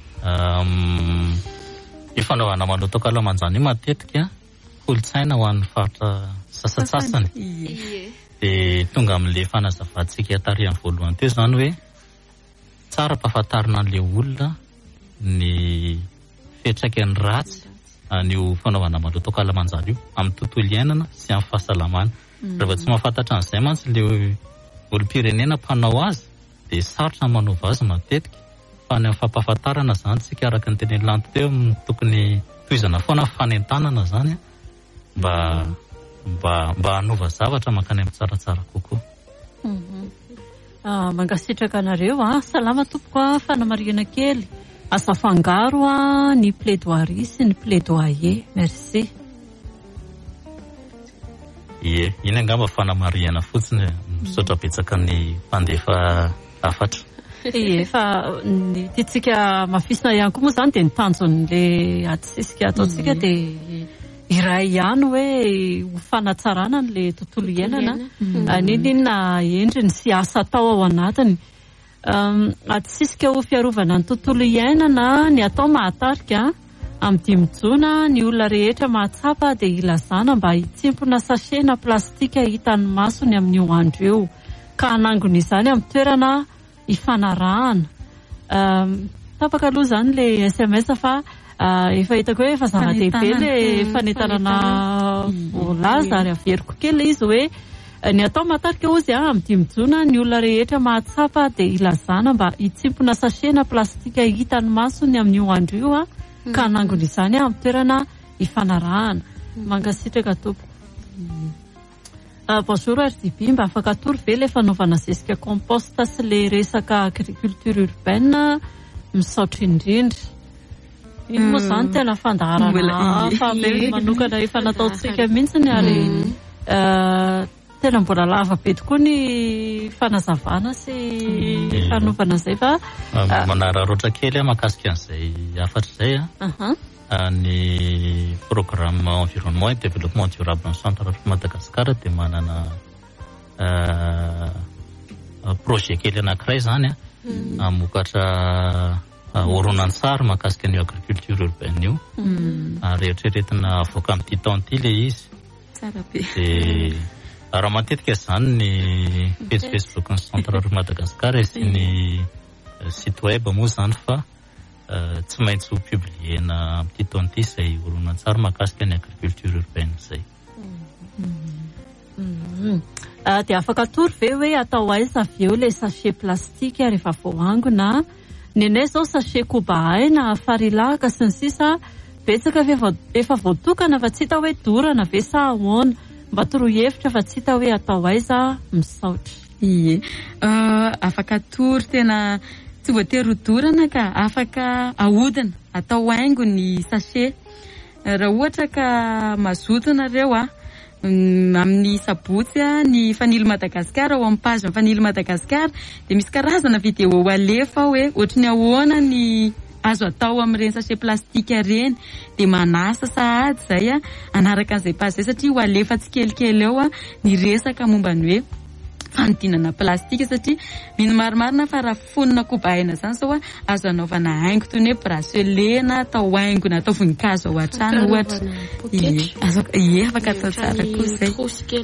Io fanaovana maloto akalamanjana io matetika kolotsaina ho an'ny faritra sasatsasany. De tonga amin'le fanazavatsika tary amin'ny voalohany teo zany hoe tsara mpahafantarina an'le olona ny fiantraikany ratsy an'io fanaovana maloto akalamanjana io amin'ny tontolo iainana sy amin'ny fahasalamana. Rehefa tsy mahafantatra an'izay mantsy le olom-pirenena mpanao azy de sarotra manaova azy matetika, fa ny amin'ny fampahafantarana zany tsika araka ny teneny lanto teo tokony toizana foana fanentanana zany mba mba mba hanova zavatra makany amin'ny tsaratsara kokoa. Mangasitraka anareo a, salama tompoko a, fanamarihana kely asa fangaro a ny plaidoirie sy ny plaidoyer. Merci. Ie, iny angamba fanamarihana fotsiny misaotra betsaka ny mpandefa afatra. Ie, fa ny tiatsika mafisina ihany koa moa zany de ny tanjon'le atsisika ataotsika de iray ihany hoe ho fanatsarana n'le tontolo iainana, ninina endriny sy asa atao ao anatiny. Atsisika ho fiarovana ny tontolo iainana ny atao mahatarika amin'ny dimy jona ny olona rehetra mahatsapa dia ilazana mba hitsimpona sachet na plastika hitan'ny masony amin'io andro io ka hanangona izany amin'ny toerana hifanarahana. Tapaka aloha zany le S M S fa efa hitako hoe efa zava-dehibe le fanentanana voalaza ary averiko kely izy hoe ny atao mahatarika ozy amin'ny dimy jona ny olona rehetra mahatsapa dia ilazana mba hitsimpona sachet na plastika hitan'ny masony amin'io andro io ka hanangona izany amin'ny toerana hifanarahana. Mangasitraka tompoko. Bonjour R D B, mba afaka atoro ve le fanaovana zezika compost sy le resaka agriculture urbaine misaotra indrindra. Ino moa zany tena fandaharana hafa manokana efa nataontsika mihitsy ary tena mbola lava be tokoa ny fanazavana sy fanaovana izay fa manararoatra kely mahakasika an'izay afatra izay ny programme environnement et développement durable en centre Madagasikara dia manana projet kely anankiray zany a mokatra horonan-tsary mahakasika ny agriculture urbaine io ary eritreretina avoaka amin'ity taon'ity le izy de raha matetika zany ny page Facebook ny Centre Rue Madagascar sy ny site web moa zany fa tsy maintsy ho publiena amin'ity taon'ity izay horonan-tsary mahakasika ny agriculture urbaine zay. Dia afaka atory ve hoe atao aiza avy eo le sachet plastika rehefa voango na nenay zao sachet kobahay na farilaka sy ny sisa betsaka efa voatokana fa tsy hita hoe dorana ve sa ahoana mba torohevitra fa tsy hita hoe atao aiza misaotra. Ie afaka atory tena tsy voatery ho dorana ka afaka ahodina atao haingo ny sachet raha ohatra ka mazoto nareo a amin'ny sabotsy ny fanilo Madagasikara ao amin'ny page fanilo Madagasikara dia misy karazana vidéo alefa hoe ohatry ny ahoana ny azo atao amin'ireny sachet plastika ireny dia manasa sahady izay a anaraka an'izay page izay satria ho alefa tsikelikely eo a ny resaka momba ny hoe fanodinana plastika satria mino marimarina fa raha fonina kobahaina zany sao azo anaovana haingo toy ny hoe bracelet na atao haingo na atao voninkazo ao an-trano ohatra. Ie afaka atao tsara koa izay.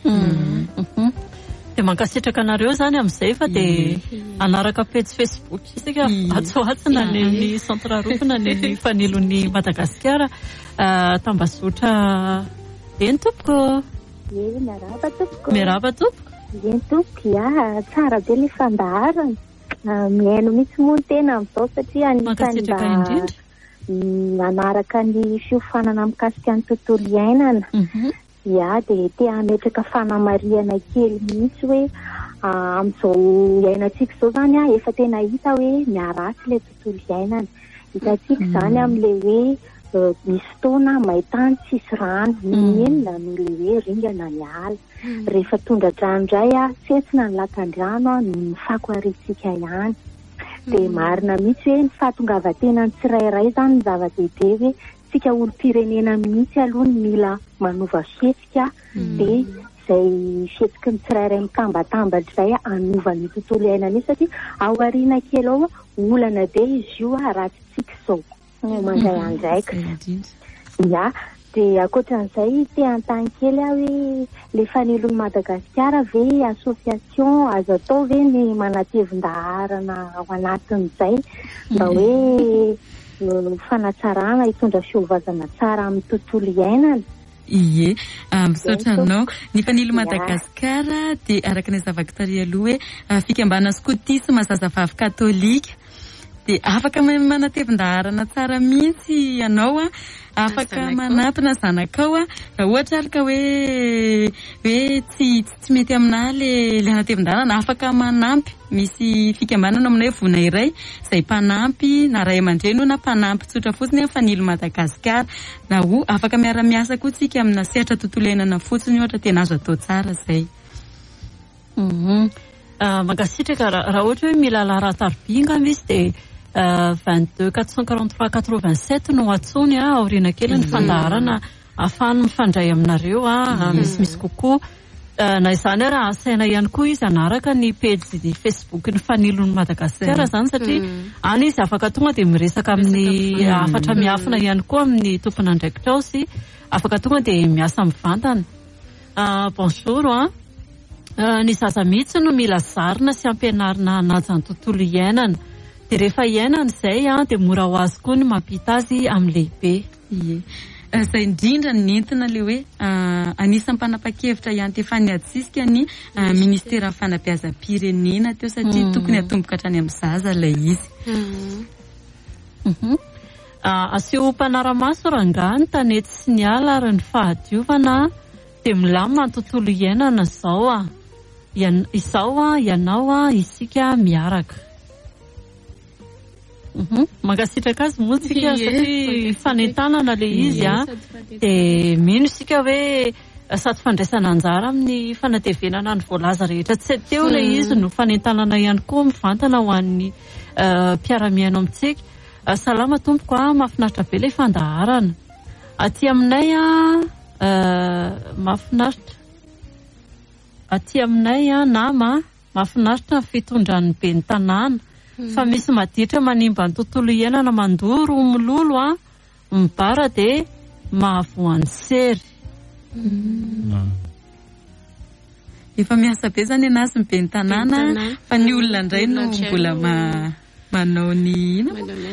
Dia mankasitraka anareo zany amin'izay fa dia anaraka page Facebook isika atsoatsina ny Centre Rue na ny fanilon'ny Madagasikara tambazotra eny tompoko. Ie miarahaba tompoko. Miarahaba tompoko. Eny tompoko ya tsara be ny fandaharana mihaino mitsy moa ny tena amin'izao satria anisany manaraka ny fiofanana mikasika ny tontolo iainana. Ya dia te hametraka fanamariana kely mihitsy hoe amin'izao iainantsika izao zany a efa tena hita hoe miarasy ilay tontolo iainana. Hitantsika zany amin'ilay hoe misy fotoana maintany tsisy rano mienina no le hoe ringana ny ala. Rehefa tondradrano indray a setsina ny lakan-drano a no fako aritsika ihany. Dia marina mihitsy hoe ny fahatongavan-tena ny tsirairay zany ny zava-dehibe hoe tsika olom-pirenena mihitsy aloha ny mila manova fihetsika dia izay fihetsiky ny tsirairay mitambatambatra izay anova ny tontolo iainana io satria ao aoriana kely ao olana be izy io a raha tsy tsika izao mandray andraika. Ya dia ankoatran'izay te an-tany kely aho hoe le fanilon'ny Madagasikara ve association azo atao ve ny manatevin-daharana ao anatin'izay mba hoe fanatsarana hitondra fiovazana tsara amin'ny tontolo iainana. Ie misaotra anao ny fanilo Madagasikara dia araka ny zavako tary aloha hoe fikambana scoutisme zazavavy katolika dia afaka manatevin-daharana tsara mihitsy ianao a afaka manampina zanakao a raha ohatra ary ka hoe hoe tsy tsy mety aminahy le le anatevin-daharana afaka manampy misy fikambanana aminay vona iray izay mpanampy na ray aman-dreny na mpanampy tsotra fotsiny amin'ny fanilo Madagasikara na ho afaka miara-miasa koa tsika amina sehatra tontolo iainana fotsiny ohatra tena azo atao tsara izay. Mankasitraka raha ohatra hoe mila laharataribinga izy dia vingt-deux quatre cent quarante-trois quatre-vingt-sept no atsony a aoriana kely ny fandaharana ahafahany mifandray aminareo a misimisy kokoa na izany raha asaina ihany koa izy anaraka ny page Facebook ny fanilon'ny Madagasikara zany satria any izy afaka tonga dia miresaka amin'ny afatra miafina ihany koa amin'ny tompona andraikitra ao sy afaka tonga dia miasa mivantana. Bonjour a ny zaza mihitsy no mila zarina sy ampianarina anaja ny tontolo iainana dia rehefa iainana izay a dia mora ho azy koa ny mampita azy amin'ny lehibe. Ie izay indrindra ny entina le hoe anisan'ny mpanapa-kevitra ihany te faniatsisika ny ministera fanabeazam-pirenena teo satria tokony atomboka hatrany amin'ny zaza ilay izy. Aseho mpanaramaso rangany tanety sy ny ala ary ny fahadiovana dia milamina ny tontolo iainana izao a izao a ianao a isika miaraka. Mankasitraka azy moa tsika satria fanentanana le izy a dia mino isika hoe sady fandraisana anjara amin'ny fanatevenana ny voalaza rehetra tsy teo le izy no fanentanana ihany koa mivantana ho an'ny mpiara-miaino amintsika. Salama tompoko a mahafinaritra be ilay fandaharana aty aminay a mahafinaritra aty aminay a nama mahafinaritra ny fitondran'ny ben'ny tanàna fa misy maditra manimba ny tontolo iainana mandoro mololo a mibara dia mahavoan'ny sery. Efa miasa be zany anazy ny ben'ny tanàna fa ny olona indray no mbola manao ny ino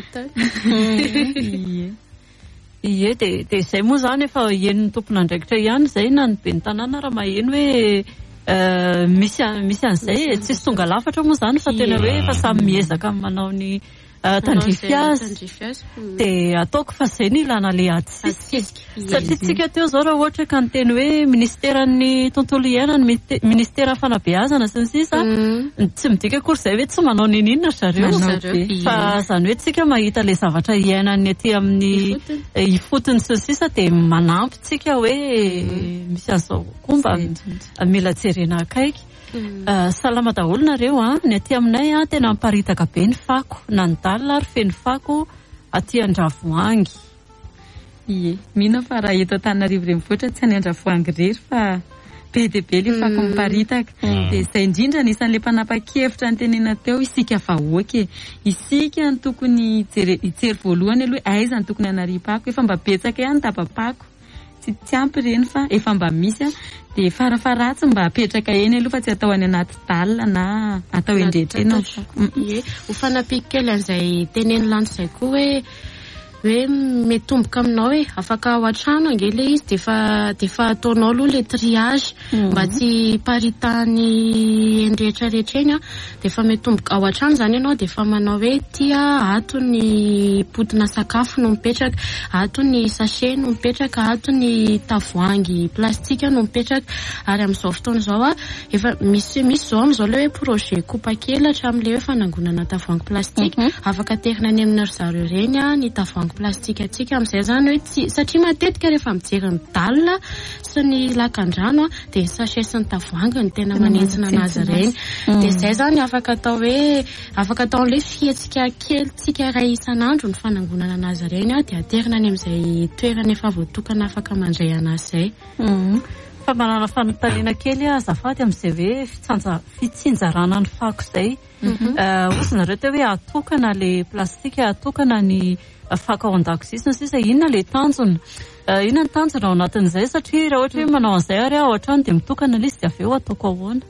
ie dia dia izay moa zany efa henon'ny tompon'andraikitra ihany izay na ny ben'ny tanàna raha maheno hoe misy misy an'izay tsisy tonga lafatra moa zany fa tena hoe efa samy miezaka manao ny tandrify azy dia ataoko fa izay ny ilana le atsisika satria tsika teo zao raha ohatra ka ny teny hoe ministeran'ny tontolo iainana ministera fanabeazana sy ny sisa tsy midika akory izay hoe tsy manao nininona zareo fa zany hoe tsika mahita le zavatra iainany aty amin'ny ifotony sy ny sisa dia manampy tsika hoe misy an'izao komba mila jerena akaiky. Salama daholo nareo a ny aty aminay a tena miparitaka be ny fako na ny dalina ary feno fako aty Andravoahangy. Ie, mino fa raha eto Antananarivo renivohitra tsy any Andravoahangy rery fa be dia be le fako miparitaka dia izay indrindra nisan'le mpanapa-kevitra ny tenena teo isika vahoaka e isika ny tokony hijery voalohany aloha aiza ny tokony hanaripako efa mba betsaka ihany tapapako tsy ampy reny fa efa mba misy a dia farafaratsy mba apetraka eny aloha fa tsy atao any anaty dalina na atao endretrena. Ie, ho fanapika kely an'izay teneny lany izay koa hoe hoe metomboka aminao hoe afaka ao an-trano angele izy dia fa dia fa ataonao aloha le triage mba tsy paritany endrehetrarehetra eny a dia fa metomboka ao an-trano zany ianao dia fa manao hoe tia ato ny potina sakafo no mipetraka, ato ny sachet no mipetraka, ato ny tavoahangy plastika no mipetraka ary amin'izao fotoana izao a efa misy misy zao amin'izao le hoe projet coupa kely hatramin'le hoe fanangonana tavoahangy plastika afaka terina any amin'ny ry zareo reny a ny tavoahangy plastika atsika amin'izay zany hoe tsy satria matetika rehefa mijery ny dalina sy ny lakan-drano dia ny sachet sy ny tavoahangy ny tena manentsina anazy ireny dia izay zany afaka atao hoe afaka atao le fietsika kely tsika iray isan'andro ny fanangonana anazy ireny dia aterina any amin'izay toerana efa voatokana afaka mandray anazy izay. Fa manana fanontaniana kely azafady amin'izay hoe fitsinjarana ny fako izay ozy nareo teo hoe atokana le plastika atokana ny fako ao an-dakozia sy ny sisa inona le tanjona inona ny tanjona ao anatin'izay satria raha ohatra hoe manao an'izay ary ao an-trano dia mitokana ilay izy dia avy eo ataoko ahoana.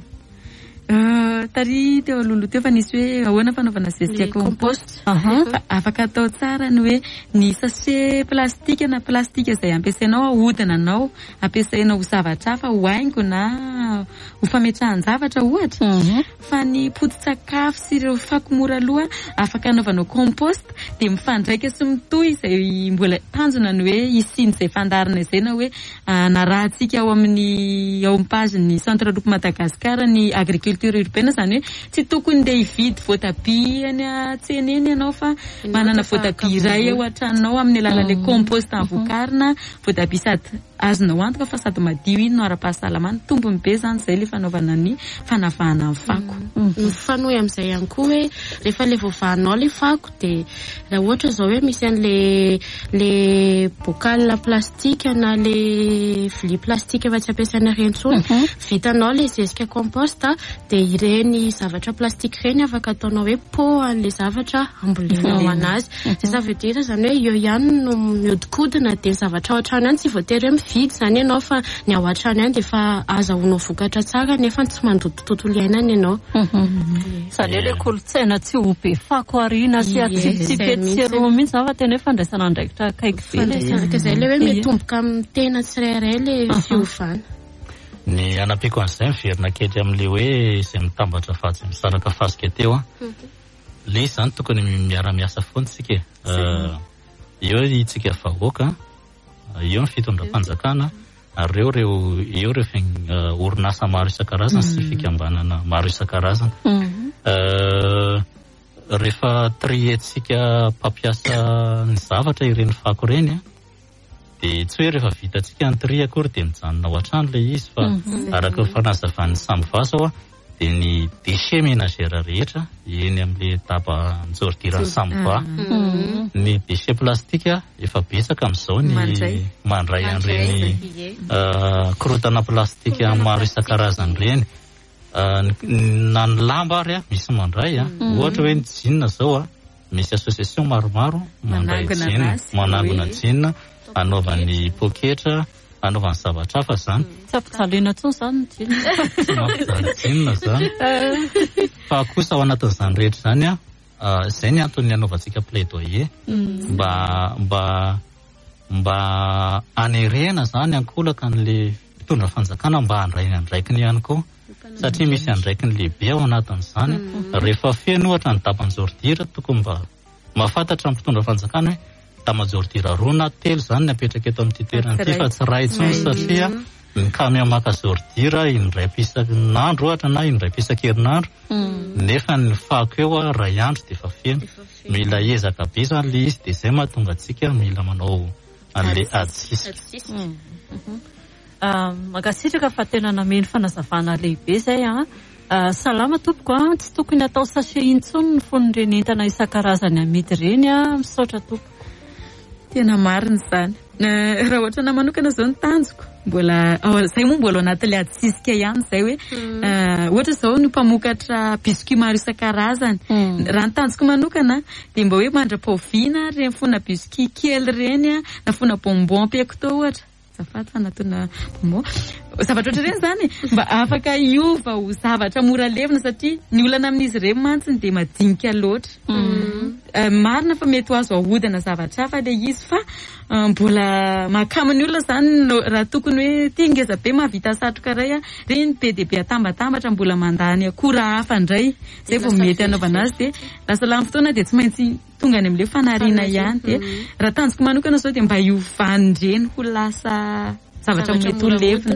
Tary teo alolo teo fa nisy hoe ahoana fanaovana zesika compost afaka atao tsara ny hoe ny sachet plastika na plastika izay ampiasainao ahodina anao ampiasainao ho zavatra hafa ho haingo na ho fametrahan-javatra ohatra fa ny poti-tsakafo sy ireo fako mora aloha afaka anaovanao compost dia mifandraika sy mitohy izay mbola tanjona ny hoe isiny izay fandarina izay na hoe na raha tsika ao amin'ny ao am-pazin'ny centre Loup Madagasikara ny agriculture urbaine zany hoe tsy tokony dia hividy voatabia any an-tsena eny ianao fa manana voatabia iray ao an-tranonao amin'ny alalan'ilay compost vokarina voatabia sady azonao antoka fa sady madio iny no ara-pahasalamana tombony be zany izay le fanaovana ny fanavahana ny fako. Fanohy amin'izay ihany koa hoe rehefa le voavahanao le fako dia raha ohatra izao hoe misy an'le le bocal plastika na le vilia plastika efa tsy ampiasaina ireny intsony vitanao le zezika compost dia ireny zavatra plastika ireny afaka ataonao hoe pot an'le zavatra ambolenao anazy dia ça veut dire zany hoe eo ihany no miodikodina dia zavatra ao an-trano ihany tsy voatery hoe mividy zany ianao fa ny ao an-trano ihany dia efa azahoanao vokatra tsara nefa tsy mandoto tontolo iainana ianao. Zany hoe le kolontsaina tsy ho be fako ariana sy tsy petseroa mihitsy zany fa tena hoe fandraisana andraikitra akaiky be izay le hoe metomboka amin'ny tena tsirairay le fiovana. Ny anampiko an'izay miverina kely amin'le hoe izay mitambatra fatsy misaraka fasika teo a le izy zany tokony miara-miasa foana tsika eo itsika vahoaka eo ny fitondram-panjakana ary eo reo eo reo orinasa maro isan-karazany sy fikambanana maro isan-karazany rehefa trietsika mpampiasa ny zavatra ireny fako ireny dia tsy hoe rehefa vitatsika ny tri akory dia mijanona ao an-trano ilay izy fa araka ny fanazavan'ny samby vasa ao dia ny déchet ménagère rehetra eny amin'ilay taba njordiran'ny samby va ny déchet plastika efa betsaka amin'izao ny mandray an'ireny korotana plastika maro isan-karazany reny. Na ny lamba ary a misy mandray a ohatra hoe ny jeans zao a misy association maromaro mandray jeans manangona jeans anaovany poketra anaovany zavatra hafa zany tsy ampijalena tsony zany ny jeans jeans zany fa kosa ao anatin'izany rehetra zany a izay ny antony anaovantsika plaidoyer mba mba mba anerena zany ankolaka n'le mpitondra fanjakana mba handraina andraikiny ihany koa satria misy andraikiny lehibe ao anatin'izany rehefa feno ohatra ny tamanjordira tokony mba mahafantatra ny mpitondra fanjakana hoe tamanjordira roa na telo zany napetraka eto amin'ity toerana ity fa tsy ray intsony satria ny kamy maka jordira indray pisan'andro ohatra na indray pisan-kerinandro nefa ny fako eo a ray andro de efa feno mila ezaka be zany le izy de zay mahatonga antsika mila manao an'le adsisy. Magasitraka fa tena nameno fanazavana lehibe zay a salama tompoko a tsy tokony atao sachet intsony ny fonon'ireny entana isan-karazany amidy reny a misaotra tompo. Tena marina zany. Raha ohatra na manokana zao ny tanjoko mbola zay moa mbola anatin'ilay adsisika ihany zay hoe ohatra zao ny mpamokatra biscuit maro isan-karazany raha ny tanjoko manokana de mba hoe mandra-paoviana reny fona biscuit kely reny a na fona bonbon pecto ohatra zafata anatona bonbon zavatra ohatra reny zany mba afaka iova ho zavatra mora levina satria ny olana amin'izy ireny mantsiny de madinika loatra. Marina fa mety ho azo ahodana zavatra hafa le izy fa mbola mahakaminy olona zany raha tokony hoe tia ngeza be mahavita satroka ray a reny be de be atambatambatra mbola mandany akora hafa indray zay vao mety anaovana azy de lasa lany fotoana de tsy maintsy tonga any amin'le fanariana ihany de raha tanjoko manokana zao de mba iovanireny ho lasa zavatra mety ho levina.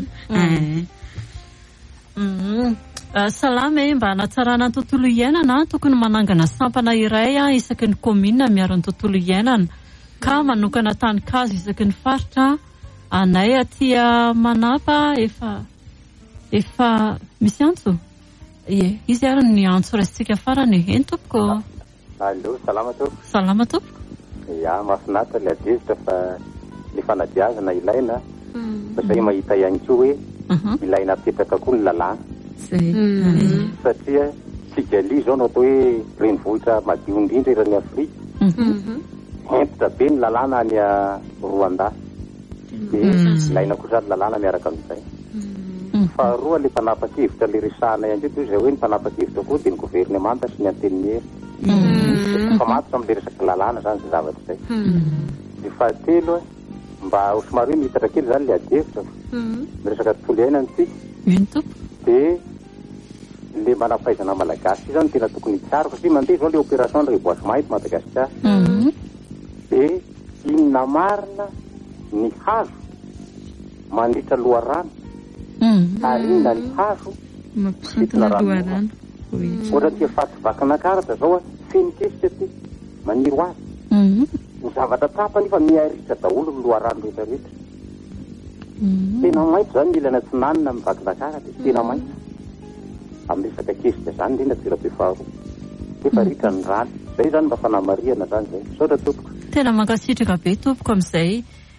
Salama e mba hanatsarana ny tontolo iainana tokony manangana sampana iray a isaky ny komina miaro ny tontolo iainana ka manokana tany-kazo isaky ny faritra anay atia manapa efa efa misy antso ie izy ary ny antso raisitsika farany eny tompoko. Allo, salama tompoko. Salama tompoko. Ya mahafinaritra le adezitra fa ny fanadiazana ilaina fa zay mahita ihany koa hoe ilaina apetraka koa ny lalàna satria Kigali zao no atao hoe renivohitra madio indrindra eran'ny Afrika hentitra be ny lalàna any Rwanda de ilaina kosa ny lalàna miaraka amin'izay. Faharoa le mpanapa-kevitra le resahana ihany koa zay hoe ny mpanapa-kevitra koa de ny governemanta sy ny antenimiery fa matotra amin'le resaky lalàna zany sy zavatra zay. De fahatelo mba somary hoe mitatra kely zany le adevitra ny resaka tontolo iainana de le manampaizana malagasy zany tena tokony tsara satria mandeha zao le opération le reboisement eto Madagasikara de inona marina ny hazo mandritra loharano ary inona ny hazo mampisintona loharano ohatra tia fativakana karatra zao a fenikesitra ty maniry azy ny zavatra tapany fa miaritra daholo ny loharano rehetra rehetra tena maitso zany milana tsinanina mivakina karatra tena maitso amin'ny resaka kesitra zany indrindra toera-be faharoa efa ritra ny rano zay zany mba fanamariana zany zay saotra tompoko. Tena mankasitraka be tompoko amin'izay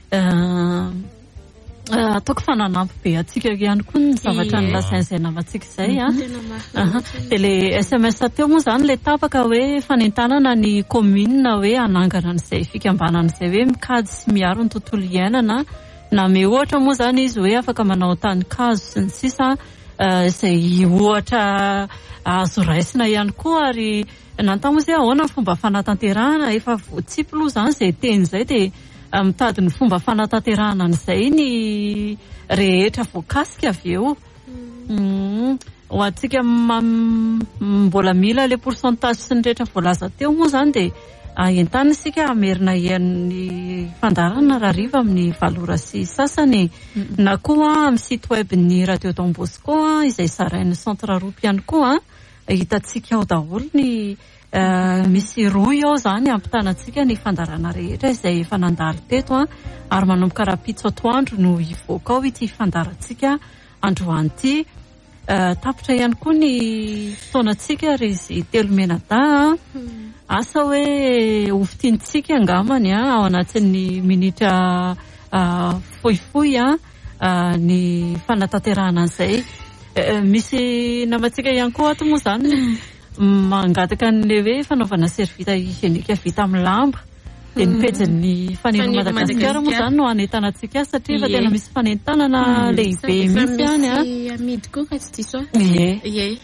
ataoko fananampy be atsika ihany koa ny zavatra ny lasain'izay namatsika izay a de le S M S teo moa zany le tapaka hoe fanentanana ny commune hoe anangana an'izay fikambanan'izay hoe mikady sy miaro ny tontolo iainana na me ohatra moa zany izy hoe afaka manao tany-kazo sy ny sisa izay ohatra azo raisina ihany koa ary nantamo zay ahoana ny fomba fanatanterahana efa voatsipoloha zany zay teny zay de mitady ny fomba fanatanterahana an'izay ny rehetra voakasika avy eo ho antsika mbola mila le pourcentage sy ny rehetra voalaza teo moa zany de entana isika amerina ian'ny fandarana raha riva amin'ny valora sy sasany na koa amin'ny site web ny radio Don Bosco izay sarain'ny centre roupy ihany koa hitatsika ao daholo ny misy roy ao zany ampitanantsika ny fandarana rehetra izay efa nandalo teto ary manomboka raha pitso atoandro no hivoaka ao ity fandarantsika androany ity tapitra ihany koa ny fotoanantsika ry izy telo menada asa hoe hofitintsika angamany a ao anatin'ny minitra fohifohy a ny fanatanterahana an'izay. Misy namatsika ihany koa ato moa zany mangataka an'le hoe fanaovana servita hygienika vita amin'ny lamba. Dia ny pejin'ny fanilo Madagasikara moa zany no anentanantsika satria fa tena misy fanentanana lehibe misy any a. Amidy koa ka tsy diso. Ie.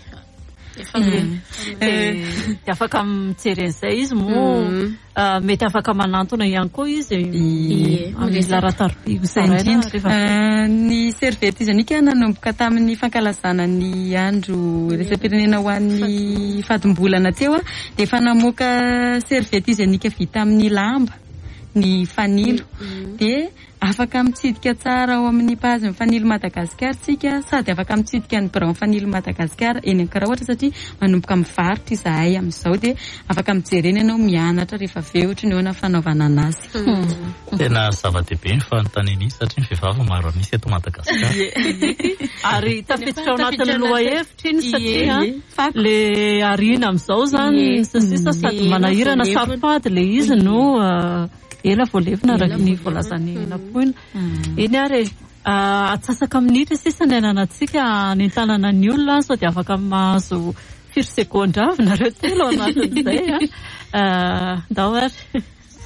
Dia afaka mijery an'izay izy moa mety afaka manantona ihany koa izy amin'ny larataroby ny serviette hygienika nanomboka tamin'ny fankalazana ny andro resam-pirenena ho an'ny fahatombolana teo dia efa namoaka serviette hygienika vita amin'ny lamba ny fanilo dia afaka mitsidika tsara ao amin'ny page ny fanilo Madagasikara tsika sady afaka mitsidika ny birao fanilo Madagasikara eny karaha ohatra satria manomboka mivarotra izahay amin'izao dia afaka mijerena ianao mianatra rehefa avy eo ny hoana fanaovana anazy. Tena zava-dehibe ny fanontaniana izy satria ny vehivavy maro misy eto Madagasikara. Ary tafiditra ao anatin'ny lohahevitra iny satria le arina amin'izao zany sisa sady manahirana safady le izy no ela voalevina araka ny voalazany nampoina. Eny ary atsasaka minitra sisa ny ainanatsika anentanana ny olona sao dia afaka mahazo firy sekondra avy nareo telo anatin'izay ndao ary.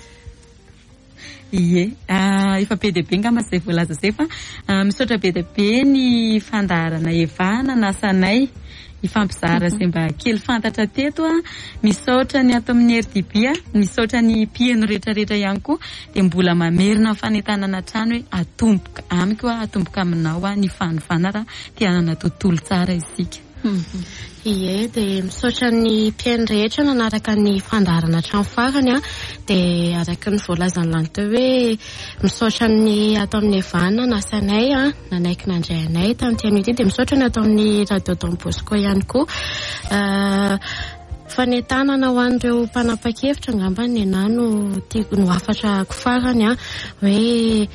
Ie, efa be dia be ngamba izay voalaza izay fa misaotra be dia be ny fandaharana evana nasanay ifampizara izay mba kely fantatra teto a, misaotra ny ato amin'ny R D B a, misaotra ny mpieno rehetrarehetra ihany koa dia mbola mamerina fanentanana trano hoe atomboka amiko a, atomboka aminao a ny fanofanara dia hanana tontolo tsara isika. Ie, dia misaotra ny mpiaino rehetra nanaraka ny fandaharana trano farany a, dia araka ny voalazany lany teo hoe misaotra ny ato amin'ny evana nasanay a, nanaiky nandray anay tamin'ity an'ity, dia misaotra ny ato amin'ny radio Don Bosco ihany koa. Fanentanana ho an'ireo mpanapa-kevitra angamba ny anahy no tiako no afatrako farany a, hoe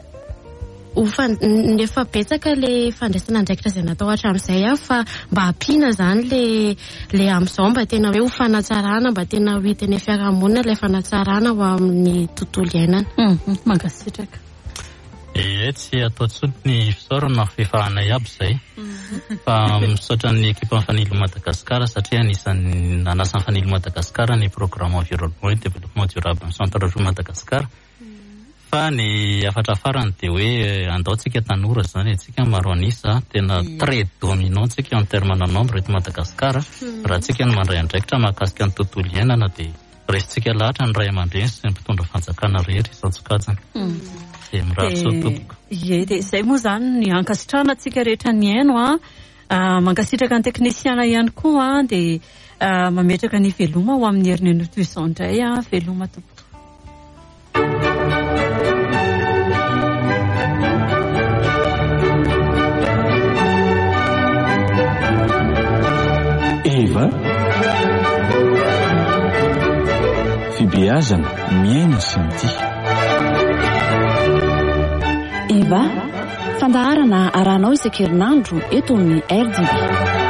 nefa betsaka le fandraisana andraikitra izay natao hatramin'izay a, fa mba hampiana zany le le amin'izao mba tena hoe ho fanatsarana, mba tena ho hitany fiarahamonina ilay fanatsarana ho amin'ny tontolo iainana. Mangasitraka. Ie, tsy atao tsony ny fisaorana fifahanay aby izay fa misaotra ny ekipa fanilo Madagasikara satria anisan'ny nanasany fanilo Madagasikara ny programme environnement et développement durable amin'ny centre régional Madagasikara. Fa ny afatra farany dia hoe andaontsika tanora zany antsika maro anisa tena très dominant tsika en terme na nombre eto Madagasikara. Raha tsika no mandray andraikitra mahakasika ny tontolo iainana dia resitsika lahatra ny ray aman-dreny sy ny mpitondra fanjakana rehetra isan-tsokajany. Dia miratso tompoko. Ie, dia izay moa zany ny ankasitrahana tsika rehetra ny aino a, mankasitraka ny teknisiana ihany koa dia mametraka ny veloma ho amin'ny herin'ny nutrition indray a, veloma tompoko. Eva fibeazana miaina sy mitia. Eva fandaharana arahanao isan-kerinandro eto amin'ny R D B.